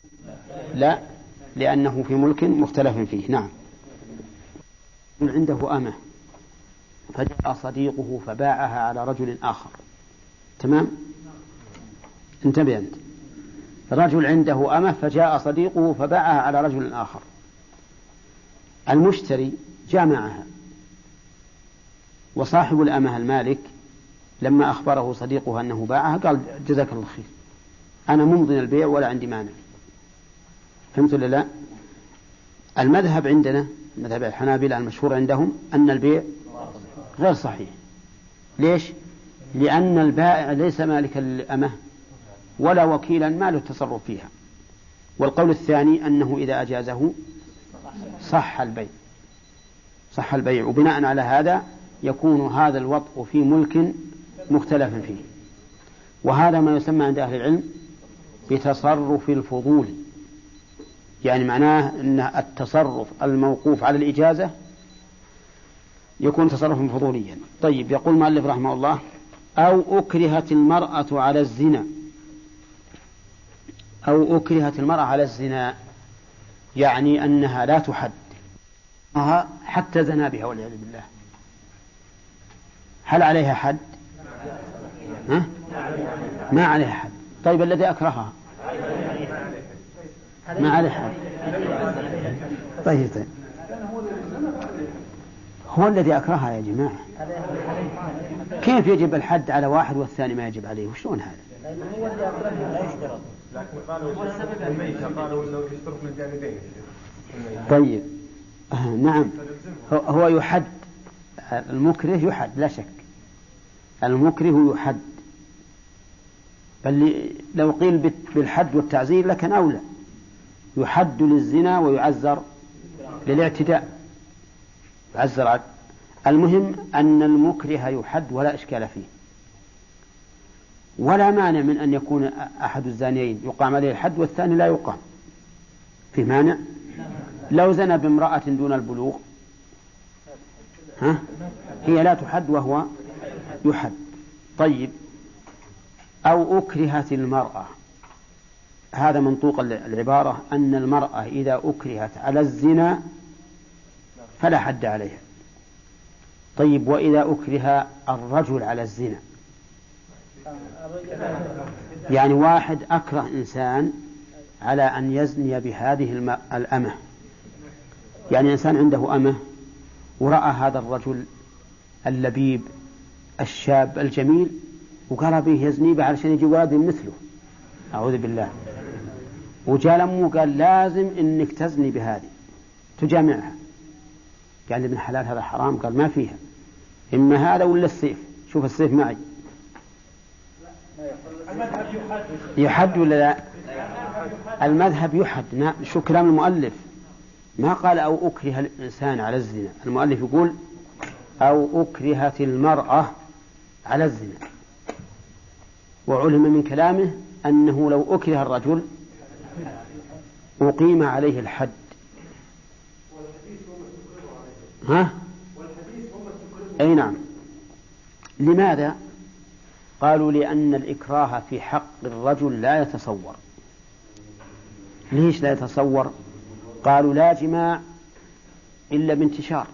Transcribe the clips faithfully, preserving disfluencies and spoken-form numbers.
لا، لأنه في ملك مختلف فيه. نعم. عنده أمة فجاء صديقه فباعها على رجل آخر. تمام؟ انتبه أنت. رجل عنده أمة فجاء صديقه فباعها على رجل آخر. المشتري جامعها، وصاحب الأمة المالك لما أخبره صديقه أنه باعها قال جزاك الله خير، أنا ممضي البيع ولا عندي مانع. فهمت ولا لا؟ المذهب عندنا، مذهب الحنابلة المشهور عندهم، أن البيع غير صحيح. ليش؟ لأن البائع ليس مالكا للأمة ولا وكيلا ما له التصرف فيها. والقول الثاني أنه إذا أجازه صح البيع، صح البيع. وبناء على هذا يكون هذا الوطء في ملك مختلف فيه. وهذا ما يسمى عند أهل العلم بتصرف الفضول، يعني معناه أن التصرف الموقوف على الإجازة يكون تصرفا فضوليا. طيب، يقول المؤلف رحمه الله: أو أكرهت المرأة على الزنا. أو أكرهت المرأة على الزنا يعني أنها لا تحد حتى زنا بها والعياذ بالله. هل عليها حد؟ ها؟ ما عليها حد. طيب، الذي أكرهها ما عليه حد. طيب طيب هو الذي أكرهها يا جماعة. كيف يجب الحد على واحد والثاني ما يجب عليه؟ وشلون هذا؟ لكن قالوا الميتة قالوا إنه يشترط من الجانبين. طيب آه نعم، هو يحد، المكره يحد لا شك، المكره يحد. بل لو قيل بالحد والتعزير لكن أولى. يحد للزنا ويعزر للاعتداء، يعزر. المهم أن المكره يحد ولا إشكال فيه، ولا مانع من أن يكون أحد الزانيين يقام عليه الحد والثاني لا يقام. في مانع؟ لو زنى بامرأة دون البلوغ ها؟ هي لا تحد وهو يحد. طيب، أو أكرهت المرأة، هذا منطوق العبارة أن المرأة إذا أكرهت على الزنا فلا حد عليها. طيب، وإذا أكره الرجل على الزنا، يعني واحد أكره إنسان على أن يزني بهذه الأمة، يعني إنسان عنده أمة ورأى هذا الرجل اللبيب الشاب الجميل وقال به يزني به علشان يجي ولد مثله، أعوذ بالله، وجاء لمه قال لازم إنك تزني بهذه تجامعها. قال ابن حلال هذا حرام. قال ما فيها، إما هذا ولا السيف. شوف السيف معي. يحد ولا لا؟ المذهب يحد. شو كلام المؤلف؟ ما قال أو أكره الإنسان على الزنا، المؤلف يقول أو أكرهت المرأة على الزنا. وعلم من كلامه أنه لو أكره الرجل أقيم عليه الحد. ها؟ أي نعم. لماذا؟ قالوا لأن الإكراه في حق الرجل لا يتصور. ليش لا يتصور؟ قالوا لا جماع إلا بانتشار،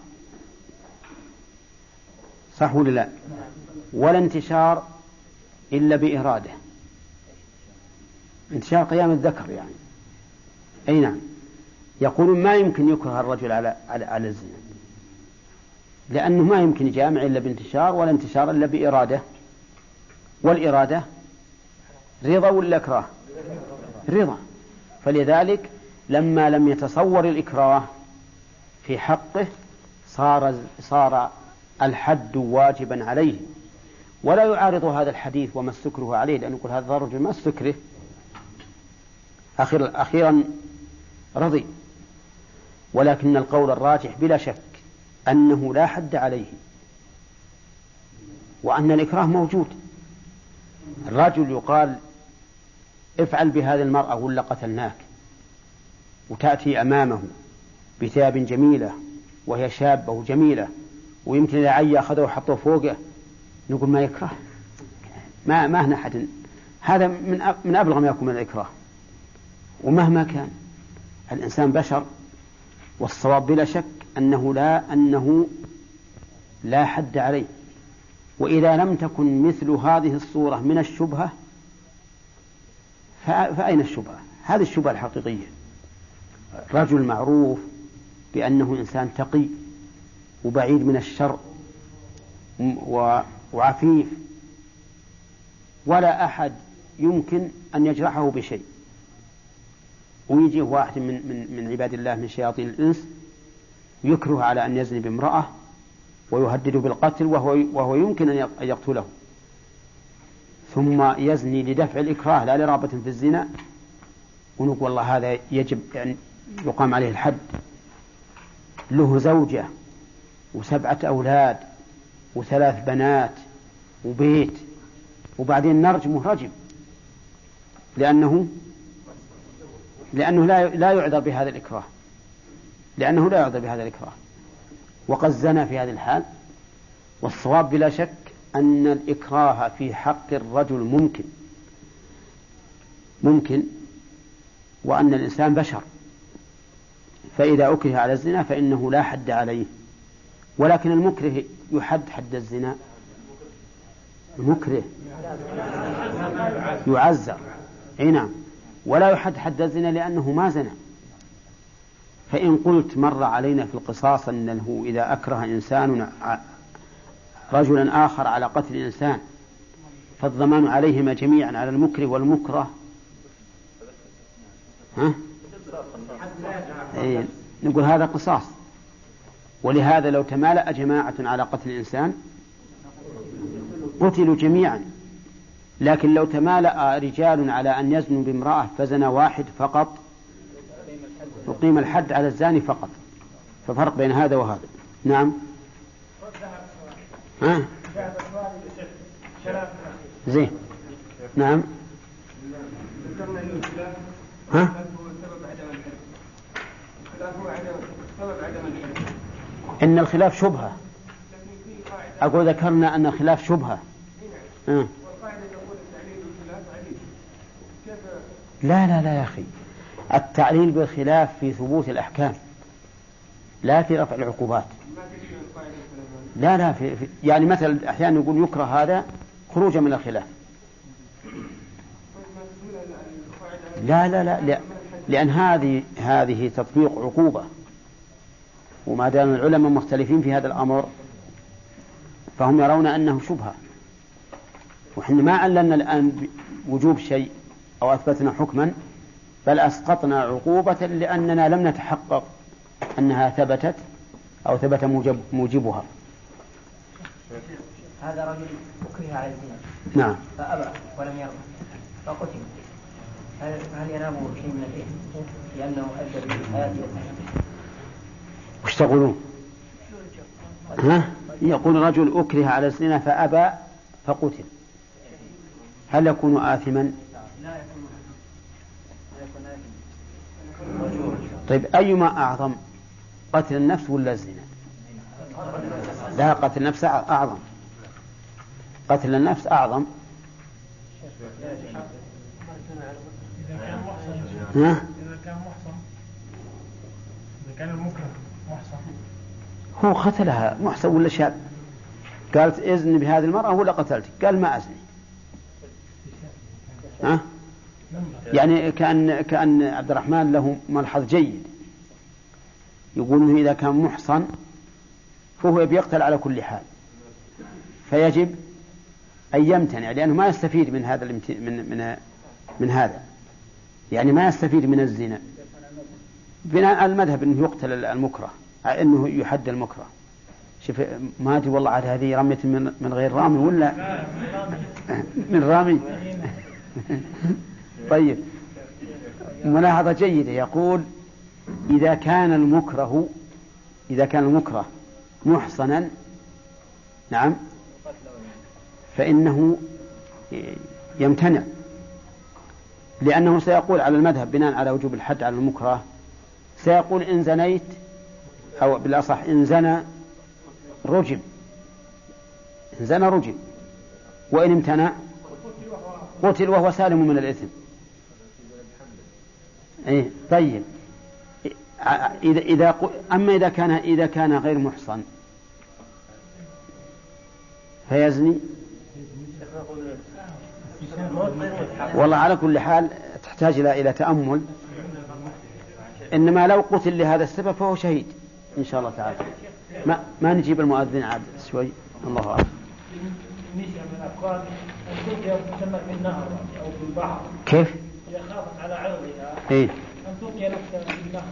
صح ولا لا؟ ولا انتشار إلا بإرادة، انتشار قيام الذكر يعني. أي نعم. يقولون ما يمكن يكره الرجل على على, على الزنا، لأنه ما يمكن يجامع إلا بانتشار، ولا انتشار إلا بإرادة. والإرادة رضا ولا إكراه؟ رضا. فلذلك لما لم يتصور الإكراه في حقه صار صار الحد واجبا عليه. ولا يعارض هذا الحديث وما استكره عليه، لأنه يقول هذا الرجل ما استكره، أخيرا, أخيرا رضي. ولكن القول الراجح بلا شك أنه لا حد عليه، وأن الإكراه موجود. الرجل يقال افعل بهذه المرأة ولا قتلناك، وتأتي أمامه بثياب جميلة وهي شابة وجميلة، ويمكن إذا عيا أخذه وحطه فوقه، نقول ما يكره، ما ما هنا أحد. هذا من من أبلغ ما يكون من الإكراه. ومهما كان الإنسان بشر، والصواب بلا شك أنه لا أنه لا حد عليه. وإذا لم تكن مثل هذه الصورة من الشبهة فأين الشبهة؟ هذه الشبهة الحقيقية. رجل معروف بأنه إنسان تقي وبعيد من الشر وعفيف، ولا أحد يمكن أن يجرحه بشيء، ويجي واحد من, من, من عباد الله من شياطين الإنس يكره على أن يزني بامرأة ويهدده بالقتل وهو, وهو يمكن أن يقتله، ثم يزني لدفع الإكراه لا لرغبة في الزنا، ونقول والله هذا يجب أن يقام عليه الحد. له زوجة وسبعة أولاد وثلاث بنات وبيت، وبعدين نرجمه رجم لأنه لأنه لا لا يعذر بهذا الإكراه، لأنه لا يعذر بهذا الإكراه وقد زنى في هذه الحال. والصواب بلا شك أن الإكراه في حق الرجل ممكن ممكن وأن الإنسان بشر، فإذا أكره على الزنا فإنه لا حد عليه. ولكن المكره يحد حد الزنا؟ المكره يعزر، أي نعم، ولا يحد حد الزنا لأنه ما زنى. فإن قلت مر علينا في القصاص أنه إذا أكره إنسان رجلا آخر على قتل إنسان فالضمان عليهما جميعا على المكره والمكره، ها؟ إيه، نقول هذا قصاص. ولهذا لو تمالأ جماعة على قتل إنسان قتلوا جميعا، لكن لو تمالأ رجال على أن يزنوا بامرأة فزنى واحد فقط يقيم الحد على الزاني فقط. ففرق بين هذا وهذا. نعم. ها؟ زين. نعم. ها؟ إن الخلاف شبهة. أقول ذكرنا أن الخلاف شبهة. أه. لا لا لا يا أخي، التعليل بالخلاف في ثبوت الأحكام لا في رفع العقوبات. لا لا في, في يعني مثلا أحيانا يقول يكره هذا خروجا من الخلاف. لا لا لا, لا لأن هذه هذه تطبيق عقوبة، وما دام العلماء مختلفين في هذا الأمر فهم يرون أنه شبهة. وحنا ما علمنا الآن وجوب شيء أو أثبتنا حكما، بل أسقطنا عقوبة لأننا لم نتحقق أنها ثبتت أو ثبت موجب موجبها. هذا رجل أكره على الزنا نعم فأبى ولم يرضى فقتل، هل ينام شيء من الإثم لأنه أدى بالحياة والحياة؟ وش تقولون؟ ها؟ يقول رجل أكره على الزنا فأبى فقتل، هل يكون آثما؟ لا يكون آثما. طيب أيما أعظم، قتل النفس ولا الزنا؟ لا، قتل النفس أعظم، قتل النفس أعظم. ها؟ إذا كان محصن، إذا كان المكره محصن، هو قتلها محصن ولا شاب؟ قالت إذن بهذه المرأة ولا قتلتك؟ قال ما أزني. ها؟ يعني كأن كأن عبد الرحمن له ملحظ جيد، يقول إنه إذا كان محصن فهو بيقتل على كل حال، فيجب أن يمتنع لأنه ما يستفيد من هذا من من من هذا، يعني ما يستفيد من الزنا. بناء على المذهب أنه يقتل المكره، أنه يحد المكره. شوف ما أدري والله عاد هذه رمية من من غير رامي ولا من رامي. طيب، ملاحظة جيدة. يقول إذا كان المكره إذا كان المكره محصنا، نعم، فإنه يمتنع، لأنه سيقول على المذهب بناء على وجوب الحد على المكره، سيقول إن زنيت أو بالأصح إن زنى رجم، إن زنى رجم، وإن امتنع قتل وهو سالم من الإثم. إيه طيب. إذا إذا أما إذا كان إذا كان غير محصن فيزني. والله على كل حال تحتاج إلى إلى تأمل. إنما لو قتل لهذا السبب فهو شهيد إن شاء الله تعالى. ما ما نجيب المؤذن عاد شوي. الله أعلم. كيف؟ إذا خافت على عرضها إيه؟ أن تلقي نفسها في النهر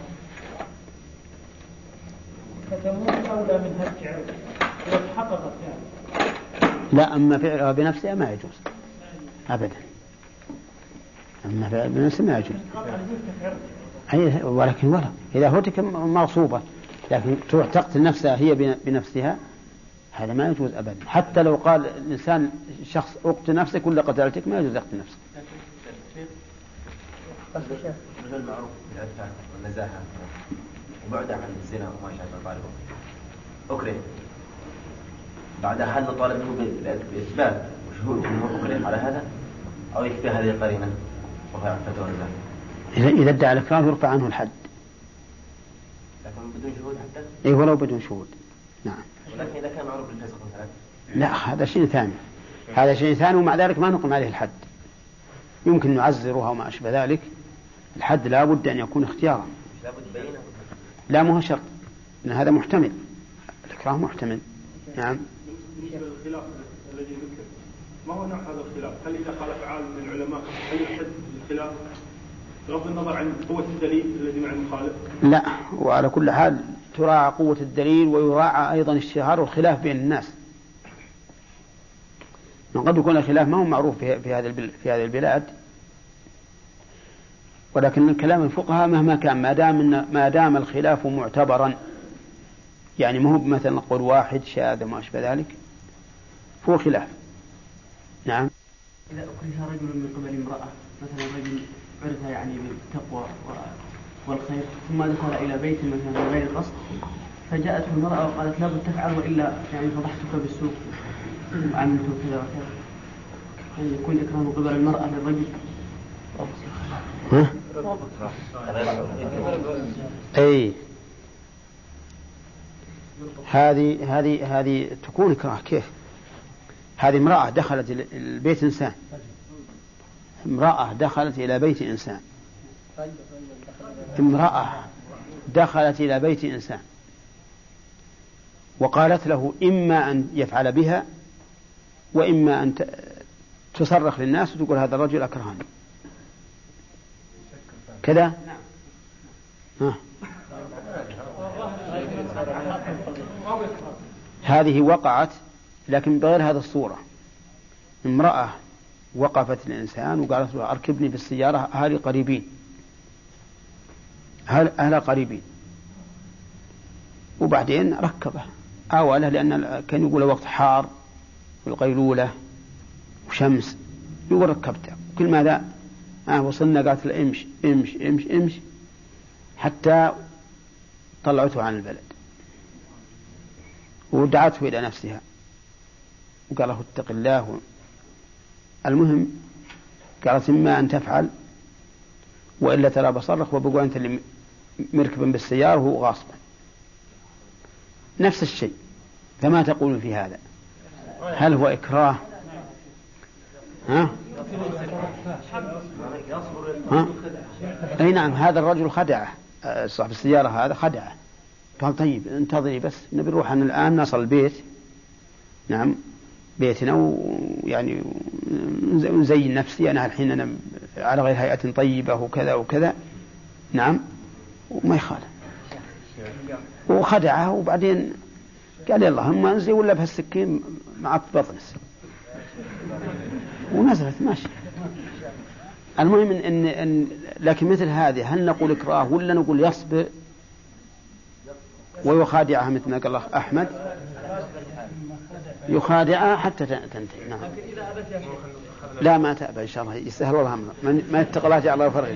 فتموت أولى من هتك عرضها إذا تحققت يعني. لا، أما فعلها بنفسها ما يجوز أبدا. أما فعلها بنفسها ما يجوز. أي ولكن ولا إذا هتك مغصوبة لكن تروح تقتل نفسها هي بنفسها هذا ما يجوز أبدا. حتى لو قال الإنسان شخص اقتل نفسك ولا قتلتك ما يجوز يقتل نفسك. من المعروف بالعفة والنزاهة وبعد عن الزنا وما شابه ذلك أكره بعدها هل نطالب منه بإثبات وشهود أنه أكره على هذا أو يكفي هذه القرينة وهي عفة ونزاهة؟ إذا ادعى الإكراه يرفع عنه الحد. لكن بدون شهود حتى؟ إيه ولو بدون شهود. نعم. ولكن إذا كان معروف بالفسق مثلا؟ لا، هذا شيء ثاني. هذا شيء ثاني ومع ذلك ما نقم عليه الحد. يمكن نعزرها وما أشبه ذلك. الحد لا بد أن يكون اختيارا. لا مو شرط لأن هذا محتمل. الإكراه محتمل. نعم. الخلاف الذي ذكر ما هو نوع هذا الخلاف؟ هل إذا خالف عالم من العلماء هل يحد الخلاف بغض النظر عن قوة الدليل الذي مع المخالف؟ لا، وعلى كل حال تراعى قوة الدليل ويراعى أيضا الشهار والخلاف بين الناس. قد يكون الخلاف ما هو معروف في هذا في هذه البلاد ولكن الكلام الفقهاء مهما كان ما دام ما دام الخلاف معتبرا يعني ما هو مثلا قول واحد شاذ وما أشبه ذلك فهو خلاف. نعم. إذا أكره رجل من قبل امرأة مثلا رجل عرفها يعني بالتقوى والخير ثم دخل إلى بيت مثلا بغير قصد فجاءته المرأة وقالت لا بد تفعل وإلا يعني فضحتك بالسوق وعملت كذا وكذا يعني يكون إكراه من قبل المرأة للرجل. ها؟ أي هذه هذه هذه تكون إكراه. كيف؟ هذه امرأة دخلت البيت إنسان امرأة دخلت إلى بيت إنسان امرأة دخلت إلى بيت إنسان وقالت له إما أن يفعل بها وإما أن تصرخ للناس وتقول هذا الرجل أكرهني كذا. ها. هذه وقعت لكن بغير هذا الصورة. امرأة وقفت الإنسان وقالت له أركبني بالسيارة أهلي قريبين أهل قريبين وبعدين ركبه أوله لأن كان يقول وقت حار والقيلولة وشمس يقول ركبته كل ماذا آه وصلنا قالت له امش امش امش امش حتى طلعته عن البلد ودعته إلى نفسها وقال له اتق الله. المهم قالت إما أن تفعل وإلا ترى بصرخ وبقوا أنت اللي مركبا بالسيارة وهو غاصبا نفس الشيء. فما تقول في هذا؟ هل هو إكراه؟ ها؟ ها؟ أي نعم. هذا الرجل خدعه صاحب السيارة هذا خدعه قال طيب انتظري بس نبي نروح أن الآن نصل البيت نعم بيتنا ويعني نزين نفسي أنا الحين أنا على غير هيئة طيبة وكذا وكذا نعم وما يخالف وخدعه وبعدين قال يلا هم انزل ولا بهالسكين مع بطنس ونزلت ماشي. المهم إن, إن, إن لكن مثل هذه هل نقول إكراه ولا نقول يصبر ويخادعها مثل ما قال الله أحمد يخادعها حتى تنتهي. نعم. لا ما تأبى إن شاء الله يسهل الله أمره ما يتقى الله جعل الله فرغ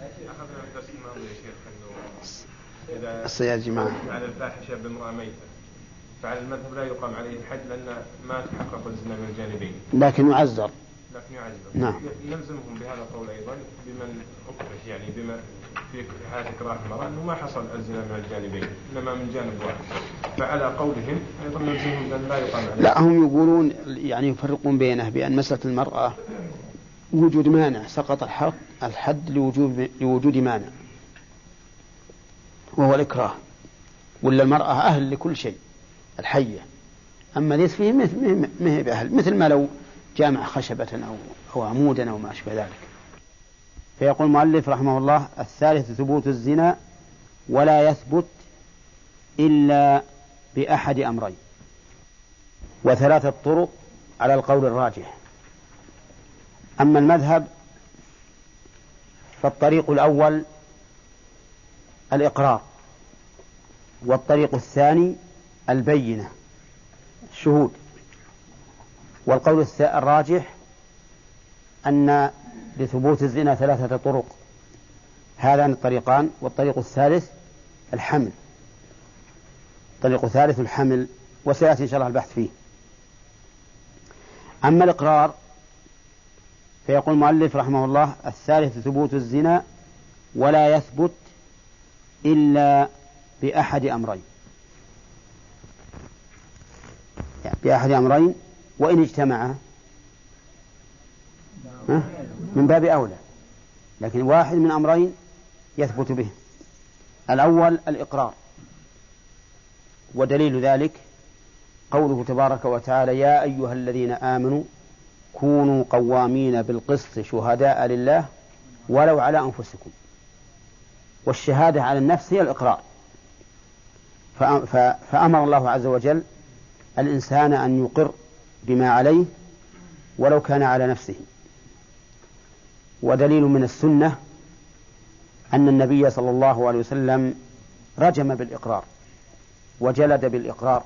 الصياد جماعة على الفاحشة بامرأة ميتة فعلى المذهب لا يقام عليه الحد لأن ما تحقق الزنا من الجانبين لكن يعذر لكن يعذر. نعم. نلزمهم بهذا القول أيضا بمن أكره يعني بما في حالة إكراه المرأة أنه ما حصل الزنا من الجانبين إنما من جانب واحد، فعلى قولهم أيضا نلزمهم أن لا يقام عليه. لا، هم يقولون يعني يفرقون بينه بأن مسألة المرأة وجود مانع سقط الحد الحد لوجود لوجود مانع وهو الإكراه، ولا المرأة أهل لكل شيء الحية، أما ليس فيه ما هي بأهل، مثل ما لو جامع خشبة أو أو عمودا أو ما أشبه ذلك. فيقول المؤلف رحمه الله: الثالث ثبوت الزنا ولا يثبت إلا بأحد أمرين. وثلاثة طرق على القول الراجح. أما المذهب فالطريق الأول الإقرار، والطريق الثاني البينة الشهود، والقول الراجح أن لثبوت الزنا ثلاثة طرق، هذان الطريقان، والطريق الثالث الحمل، الطريق الثالث الحمل، وسيأتي إن شاء الله البحث فيه. أما الإقرار فيقول المؤلف رحمه الله: الثالث ثبوت الزنا ولا يثبت إلا بأحد أمرين، يعني بأحد أمرين، وإن اجتمعا من باب أولى، لكن واحد من أمرين يثبت به. الأول الإقرار، ودليل ذلك قوله تبارك وتعالى: يا أيها الذين آمنوا كونوا قوامين بالقسط شهداء لله ولو على أنفسكم. والشهادة على النفس هي الإقرار، فأمر الله عز وجل الإنسان أن يقر بما عليه ولو كان على نفسه. ودليل من السنة أن النبي صلى الله عليه وسلم رجم بالإقرار وجلد بالإقرار.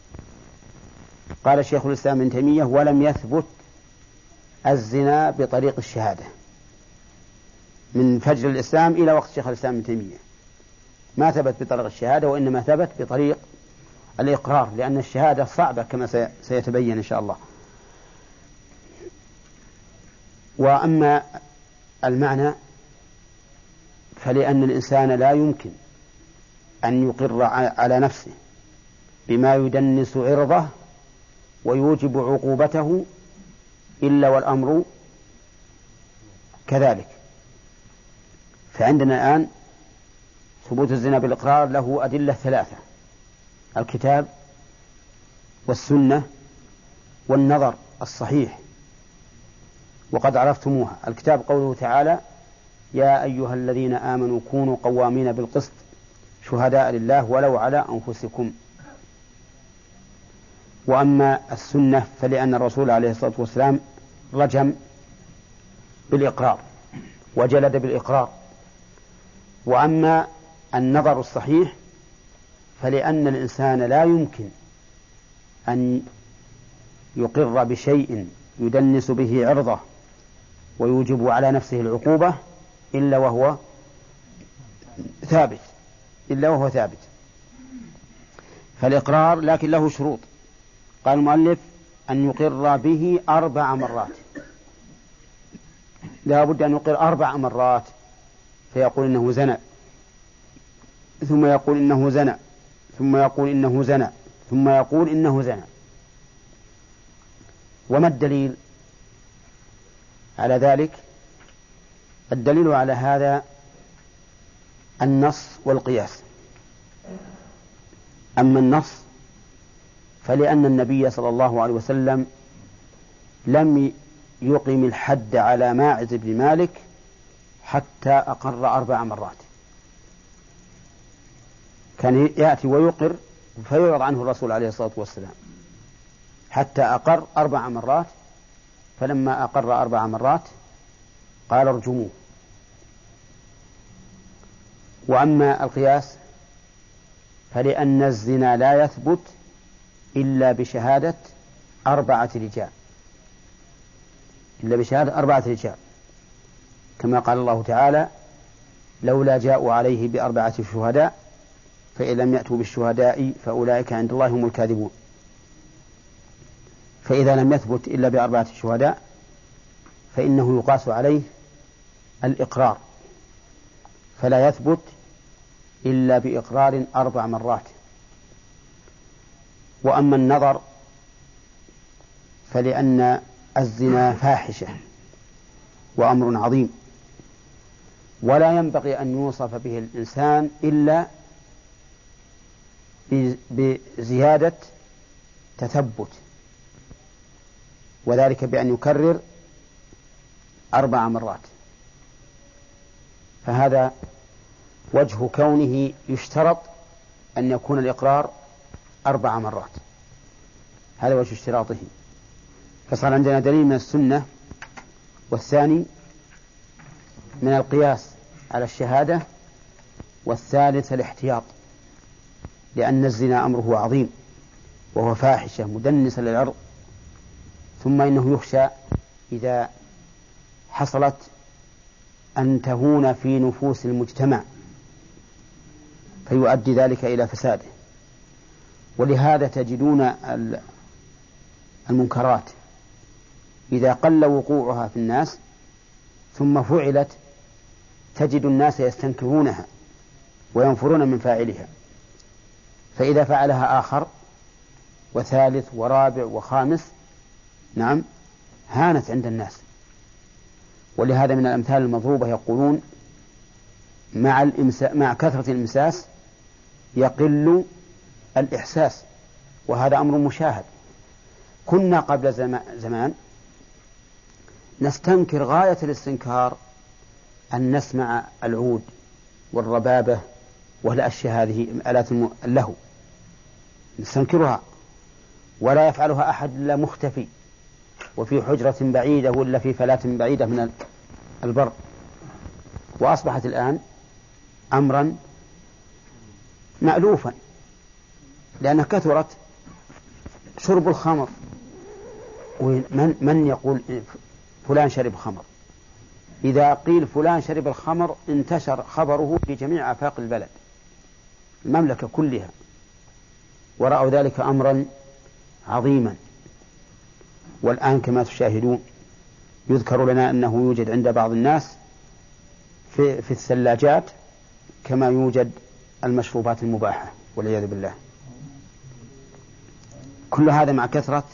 قال شيخ الإسلام ابن تيمية: ولم يثبت الزنا بطريق الشهادة من فجر الإسلام إلى وقت شيخ الإسلام ابن تيمية، ما ثبت بطريق الشهادة، وإنما ثبت بطريق الإقرار، لأن الشهادة صعبة كما سيتبين إن شاء الله. وأما المعنى فلأن الإنسان لا يمكن أن يقر على نفسه بما يدنس عرضه ويوجب عقوبته إلا والأمر كذلك. فعندنا الآن ثبوت الزنا بالإقرار له أدلة ثلاثة: الكتاب والسنة والنظر الصحيح، وقد عرفتموها. الكتاب قوله تعالى: يا أيها الذين آمنوا كونوا قوامين بالقسط شهداء لله ولو على أنفسكم. وأما السنة فلأن الرسول عليه الصلاة والسلام رجم بالإقرار وجلد بالإقرار. وأما النظر الصحيح فلأن الإنسان لا يمكن أن يقر بشيء يدنس به عرضه ويوجب على نفسه العقوبة إلا وهو ثابت إلا وهو ثابت فالإقرار لكن له شروط. قال المؤلف: أن يقر به أربع مرات، لا بد أن يقر أربع مرات، فيقول إنه زنى، ثم يقول إنه زنى، ثم يقول إنه زنى، ثم يقول إنه زنى. وما الدليل على ذلك؟ الدليل على هذا النص والقياس. أما النص فلأن النبي صلى الله عليه وسلم لم يقم الحد على ماعز بن مالك حتى أقر أربع مرات، كان يأتي ويقر فيعرض عنه الرسول عليه الصلاة والسلام حتى أقر أربع مرات، فلما أقر أربع مرات قال: ارجموه. وأما القياس فلأن الزنا لا يثبت إلا بشهادة أربعة رجال إلا بشهادة أربعة رجال كما قال الله تعالى: لولا جاءوا عليه بأربعة شهداء فإن لم يأتوا بالشهداء فأولئك عند الله هم الكاذبون. فإذا لم يثبت إلا بأربعة شهداء فإنه يقاس عليه الإقرار، فلا يثبت إلا بإقرار أربع مرات. وأما النظر فلأن الزنا فاحشة وأمر عظيم، ولا ينبغي أن يوصف به الإنسان إلا بزيادة تثبت، وذلك بأن يكرر أربع مرات. فهذا وجه كونه يشترط أن يكون الإقرار أربع مرات، هذا وجه اشتراطه. فصار عندنا دليل من السنة، والثاني من القياس على الشهادة، والثالث الاحتياط، لأن الزنا أمره عظيم وهو فاحشة مدنسة للعرض. ثم إنه يخشى إذا حصلت أن تهون في نفوس المجتمع فيؤدي ذلك إلى فساده. ولهذا تجدون المنكرات إذا قل وقوعها في الناس ثم فعلت تجد الناس يستنكرونها وينفرون من فاعلها، فإذا فعلها آخر وثالث ورابع وخامس نعم هانت عند الناس. ولهذا من الأمثال المضروبة يقولون مع, مع كثرة الإمساس يقل الإحساس، وهذا أمر مشاهد. كنا قبل زمان نستنكر غاية الاستنكار أن نسمع العود والربابة والأشياء هذه آلات اللهو، نستنكرها، ولا يفعلها أحد إلا مختفي وفي حجرة بعيدة ولا في فلاة بعيدة من البر. وأصبحت الآن أمرا مألوفا، لأن كثرت شرب الخمر. ومن من يقول فلان شرب خمر؟ إذا قيل فلان شرب الخمر انتشر خبره في جميع آفاق البلد، المملكة كلها، ورأوا ذلك أمرا عظيما. والآن كما تشاهدون يذكر لنا أنه يوجد عند بعض الناس في, في الثلاجات كما يوجد المشروبات المباحة والعياذ بالله. كل هذا مع كثرة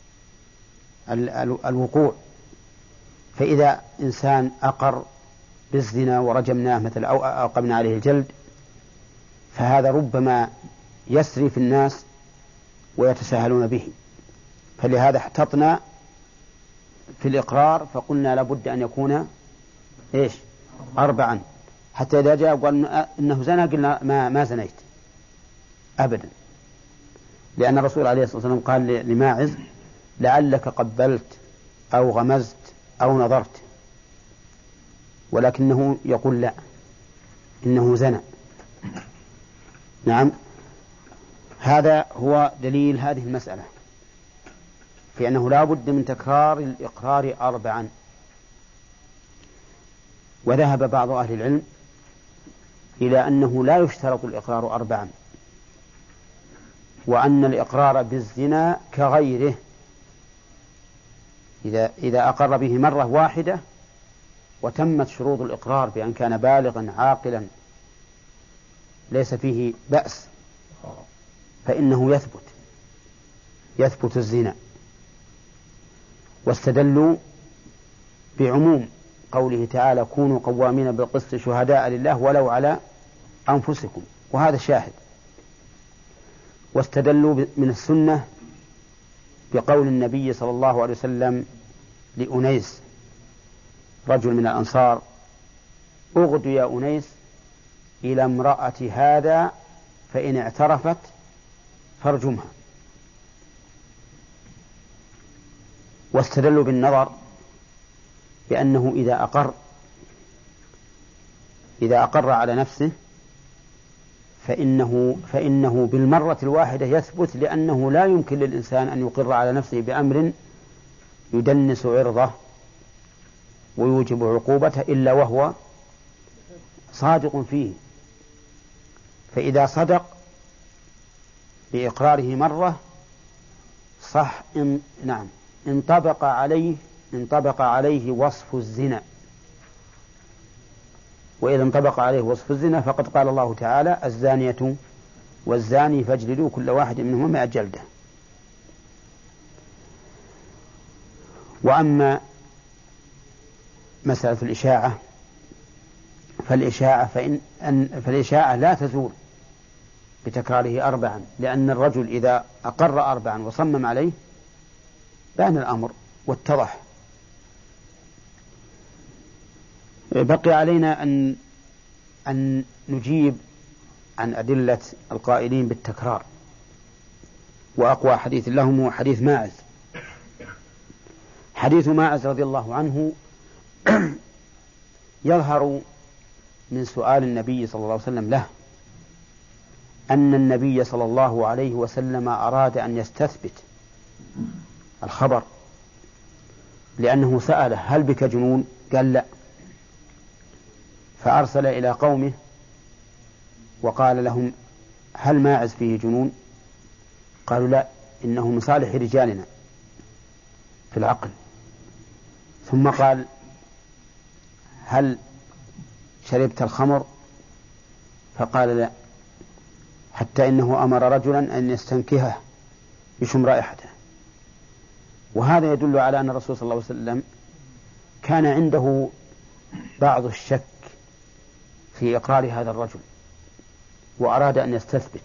الوقوع. فإذا إنسان أقر بالزنا ورجمناه مثل أو أوقبنا عليه الجلد، فهذا ربما يسري في الناس ويتساهلون به. فلهذا احتطنا في الإقرار فقلنا لابد أن يكون إيش أربعا، حتى إذا جاء وقال إنه زنا قلنا ما, ما زنيت أبدا، لأن الرسول عليه الصلاة والسلام قال لماعز لعلك قبلت أو غمزت أو نظرت، ولكنه يقول لا إنه زنا. نعم، هذا هو دليل هذه المسألة في أنه لا بد من تكرار الإقرار أربعا. وذهب بعض أهل العلم إلى أنه لا يشترط الإقرار أربعا، وأن الإقرار بالزنا كغيره، إذا, إذا أقر به مرة واحدة وتمت شروط الإقرار بأن كان بالغا عاقلا ليس فيه بأس فإنه يثبت يثبت الزنا. واستدلوا بعموم قوله تعالى كونوا قوامين بالقسط شهداء لله ولو على أنفسكم، وهذا شاهد. واستدلوا من السنة بقول النبي صلى الله عليه وسلم لأنيس رجل من الأنصار اغد يا أنيس إلى امرأة هذا فإن اعترفت فارجمها. واستدلوا بالنظر بأنه إذا أقر إذا أقر على نفسه فإنه, فإنه بالمرة الواحدة يثبت، لأنه لا يمكن للإنسان أن يقر على نفسه بأمر يدنس عرضه ويوجب عقوبته إلا وهو صادق فيه. فإذا صدق بإقراره مرة صح إن نعم انطبق عليه انطبق عليه وصف الزنا. وإذا انطبق عليه وصف الزنا فقد قال الله تعالى الزانية والزاني فاجلدوا كل واحد منهما مئة جلدة. وأما مسألة الإشاعة فالإشاعة, فإن أن فالإشاعة لا تزول بتكراره أربعا، لأن الرجل إذا أقر أربعا وصمم عليه بان الأمر واتضح. بقي علينا أن أن نجيب عن أدلة القائلين بالتكرار، وأقوى حديث لهم هو حديث ماعز. حديث ماعز رضي الله عنه يظهر من سؤال النبي صلى الله عليه وسلم له أن النبي صلى الله عليه وسلم أراد أن يستثبت الخبر، لأنه سأله هل بك جنون؟ قال لا، فأرسل إلى قومه وقال لهم هل ماعز فيه جنون؟ قالوا لا، إنه من صالح رجالنا في العقل. ثم قال هل شربت الخمر؟ فقال لا، حتى إنه أمر رجلا أن يستنكهه يشم رائحته. وهذا يدل على أن الرسول صلى الله عليه وسلم كان عنده بعض الشك في إقرار هذا الرجل وأراد أن يستثبت.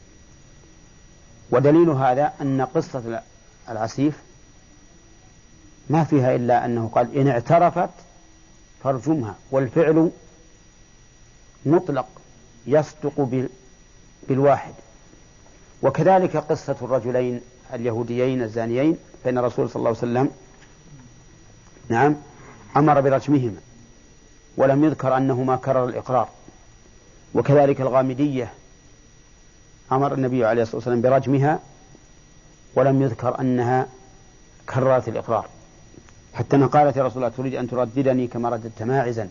ودليل هذا أن قصة العسيف ما فيها إلا أنه قال إن اعترفت فارجمها، والفعل مطلق يصدق بالواحد. وكذلك قصة الرجلين اليهوديين الزانيين، فإن الرسول صلى الله عليه وسلم نعم أمر برجمهما ولم يذكر أنهما كرر الإقرار. وكذلك الغامدية أمر النبي عليه الصلاة والسلام برجمها ولم يذكر أنها كررت الإقرار، حتى أنها قالت يا رسول الله تريد أن ترددني كما رددت ماعزا.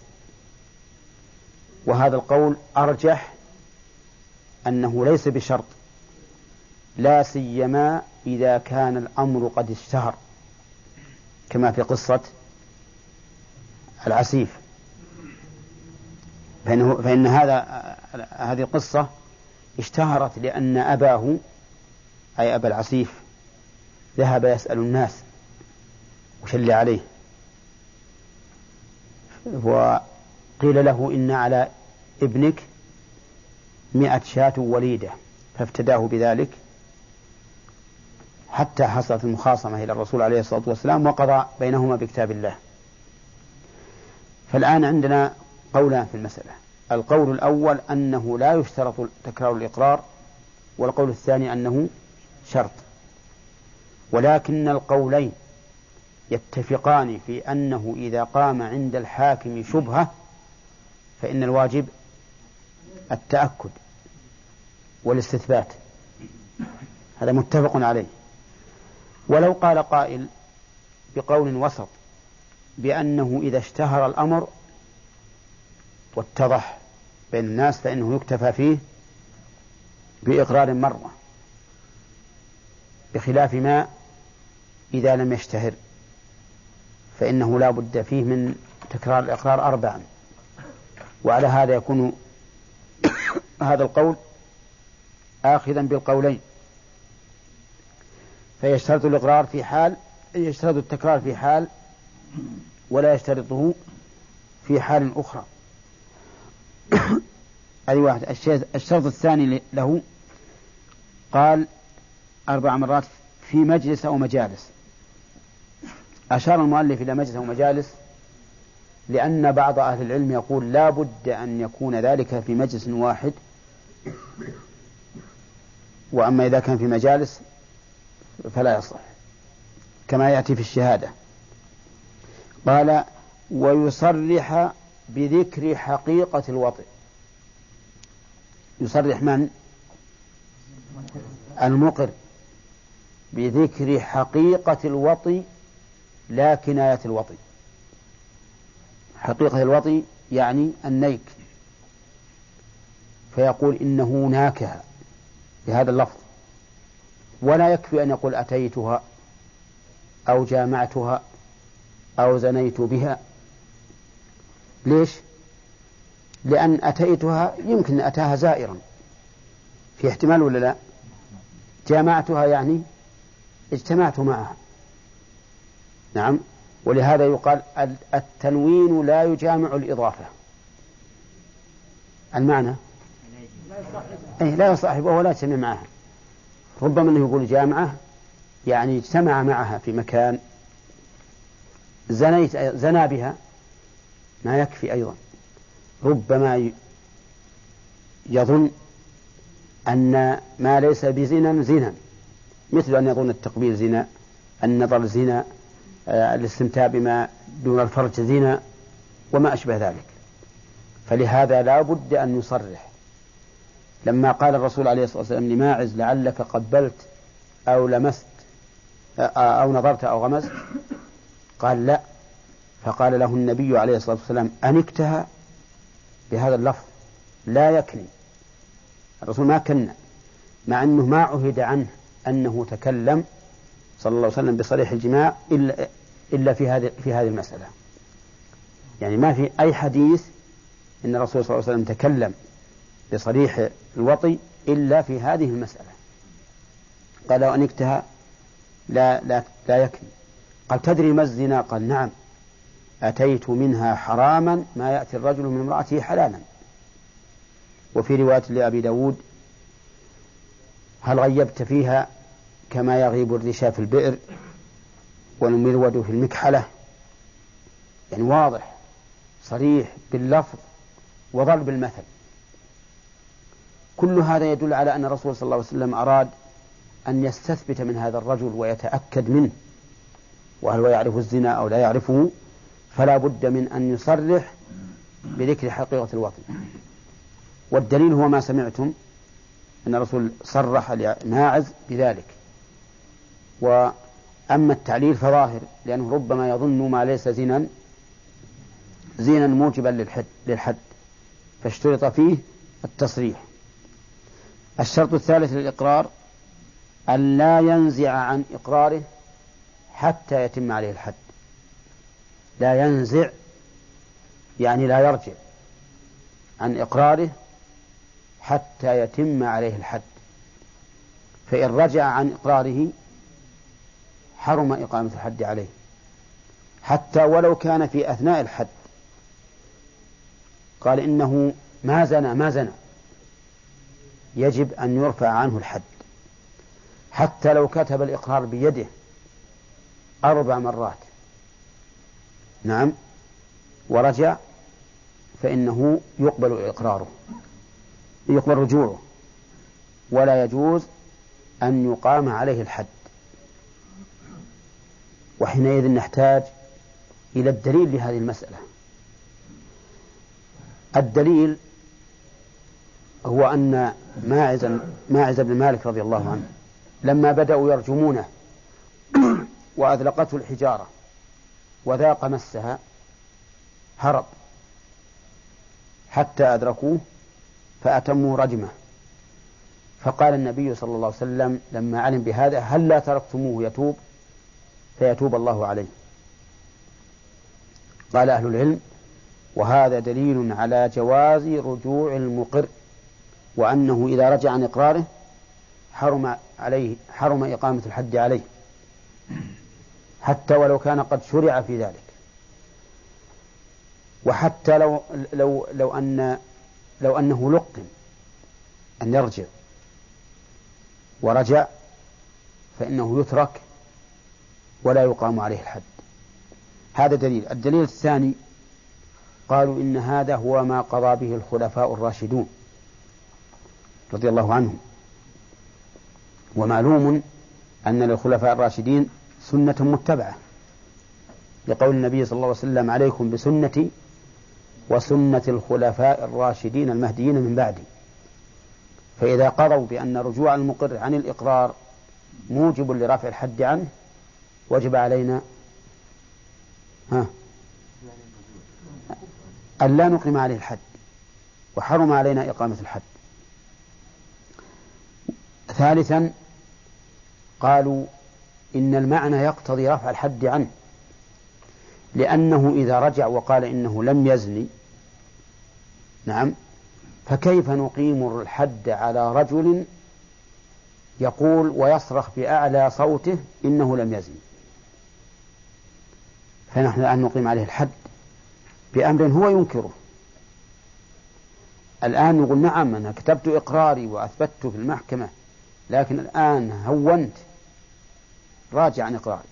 وهذا القول أرجح أنه ليس بشرط، لا سيما إذا كان الأمر قد اشتهر كما في قصة العسيف، فإنه فإن هذا هذه القصة اشتهرت لأن أباه أي أبا العسيف ذهب يسأل الناس وشل عليه، وقيل له إن على ابنك مئة شاة وليدة، فافتداه بذلك حتى حصلت المخاصمة إلى الرسول عليه الصلاة والسلام وقضى بينهما بكتاب الله. فالآن عندنا قولان في المسألة: القول الأول أنه لا يشترط تكرار الإقرار، والقول الثاني أنه شرط. ولكن القولين يتفقان في أنه إذا قام عند الحاكم شبهة فإن الواجب التأكد والاستثبات، هذا متفق عليه. ولو قال قائل بقول وسط بأنه إذا اشتهر الأمر واتضح بين الناس فإنه يكتفى فيه بإقرار مرة، بخلاف ما إذا لم يشتهر فإنه لا بد فيه من تكرار الإقرار أربعا. وعلى هذا يكون هذا القول آخذا بالقولين، فيشترط الإقرار في حال، يشترط التكرار في حال ولا يشترطه في حال أخرى. هذه واحد. الشرط الثاني له قال أربع مرات في مجلس أو مجالس. أشار المؤلف إلى مجلس أو مجالس لأن بعض أهل العلم يقول لا بد أن يكون ذلك في مجلس واحد، وأما إذا كان في مجالس فلا يصح، كما يأتي في الشهادة. قال ويصرح بذكر حقيقة الوطئ. يصرح من؟ المقر بذكر حقيقة الوطئ لا كناية الوطئ. حقيقة الوطئ يعني النيك، فيقول إنه ناكها بهذا اللفظ، ولا يكفي أن يقول أتيتها أو جامعتها أو زنيت بها. ليش؟ لأن أتيتها يمكن أتاها زائرا، في احتمال ولا لا؟ جامعتها يعني اجتمعت معها. نعم. ولهذا يقال التنوين لا يجامع الإضافة. المعنى أي لا يصاحبه ولا يجتمع معها. ربما أنه يقول جامعة يعني اجتمع معها في مكان، زنيت زنا بها، ما يكفي أيضا. ربما يظن أن ما ليس بزنا زنا، مثل أن يظن التقبيل زنا، النظر زنا، الاستمتاع بما دون الفرج زنا، وما أشبه ذلك. فلهذا لا بد أن يصرح. لما قال الرسول عليه الصلاة والسلام لماعز لعلك قبلت أو لمست أو نظرت أو غمست، قال لا، فقال له النبي عليه الصلاة والسلام أنكتها بهذا اللفظ لا يكني. الرسول ما كن، مع أنه ما عهد عنه أنه تكلم صلى الله عليه وسلم بصريح الجماع إلا, إلا في هذه في هذه المسألة. يعني ما في أي حديث أن الرسول صلى الله عليه وسلم تكلم بصريح الوطي إلا في هذه المسألة. قال لو أنكتها لا, لا, لا يكني. قال تدري ما الزنا؟ قال نعم، أتيت منها حراما ما يأتي الرجل من امرأته حلالا. وفي رواية لأبي داود هل غيبت فيها كما يغيب الرشا في البئر والمرود في المكحلة؟ يعني واضح صريح باللفظ وضرب المثل. كل هذا يدل على أن الرسول صلى الله عليه وسلم أراد أن يستثبت من هذا الرجل ويتأكد منه، وهل هو يعرف الزنا أو لا يعرفه، فلا بد من أن يصرح بذكر حقيقة الوطن. والدليل هو ما سمعتم أن الرسول صرح لماعز بذلك. وأما التعليل فظاهر، لأنه ربما يظن ما ليس زنا زنا موجبا للحد, للحد فاشترط فيه التصريح. الشرط الثالث للإقرار أن لا ينزع عن إقراره حتى يتم عليه الحد. لا ينزع يعني لا يرجع عن إقراره حتى يتم عليه الحد. فإن رجع عن إقراره حرم إقامة الحد عليه، حتى ولو كان في أثناء الحد. قال إنه ما زنى ما زنى يجب أن يرفع عنه الحد، حتى لو كتب الإقرار بيده أربع مرات نعم ورجع فإنه يقبل إقراره، يقبل رجوعه، ولا يجوز أن يقام عليه الحد. وحينئذ نحتاج إلى الدليل لهذه المسألة. الدليل هو أن ماعز ماعز بن مالك رضي الله عنه لما بدأوا يرجمونه وأذلقته الحجارة وذاق مسها هرب حتى أدركوه فأتموا رجمه. فقال النبي صلى الله عليه وسلم لما علم بهذا هل لا تركتموه يتوب فيتوب الله عليه؟ قال أهل العلم وهذا دليل على جواز رجوع المقر، وأنه إذا رجع عن إقراره حرم عليه حرم إقامة الحد عليه حتى ولو كان قد شرع في ذلك. وحتى لو لو لو أن لو أنه لقن أن يرجع ورجع فإنه يترك ولا يقام عليه الحد. هذا دليل. الدليل الثاني قالوا إن هذا هو ما قضى به الخلفاء الراشدون رضي الله عنهم. ومعلوم أن للخلفاء الراشدين سنة متبعة لقول النبي صلى الله عليه وسلم عليكم بسنتي وسنة الخلفاء الراشدين المهديين من بعدي. فإذا قضوا بأن رجوع المقر عن الإقرار موجب لرفع الحد عنه وجب علينا ها أن لا نقيم عليه الحد، وحرم علينا إقامة الحد. ثالثا قالوا إن المعنى يقتضي رفع الحد عنه، لأنه إذا رجع وقال إنه لم يزني نعم. فكيف نقيم الحد على رجل يقول ويصرخ بأعلى صوته إنه لم يزن؟ فنحن الآن نقيم عليه الحد بأمر هو ينكره. الآن نقول نعم أنا كتبت إقراري وأثبته في المحكمة، لكن الآن هونت راجع عن إقراري.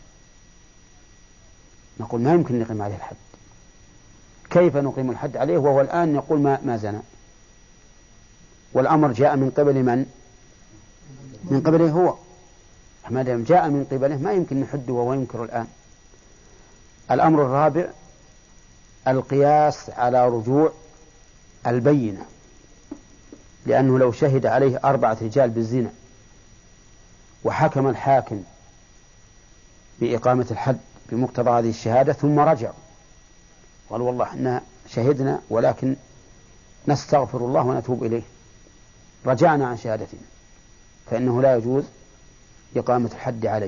نقول ما يمكن نقيم عليه الحد. كيف نقيم الحد عليه وهو الآن يقول ما, ما زنى؟ والأمر جاء من قبل من؟ من قبله هو. ما دام جاء من قبله ما يمكن نحده وهو ينكر الآن. الأمر الرابع القياس على رجوع البينة، لأنه لو شهد عليه أربعة رجال بالزنا وحكم الحاكم بإقامة الحد بمقتضى هذه الشهادة ثم رجع قال والله إحنا شهدنا ولكن نستغفر الله ونتوب إليه، رجعنا عن شهادتنا، فإنه لا يجوز إقامة الحد عليه،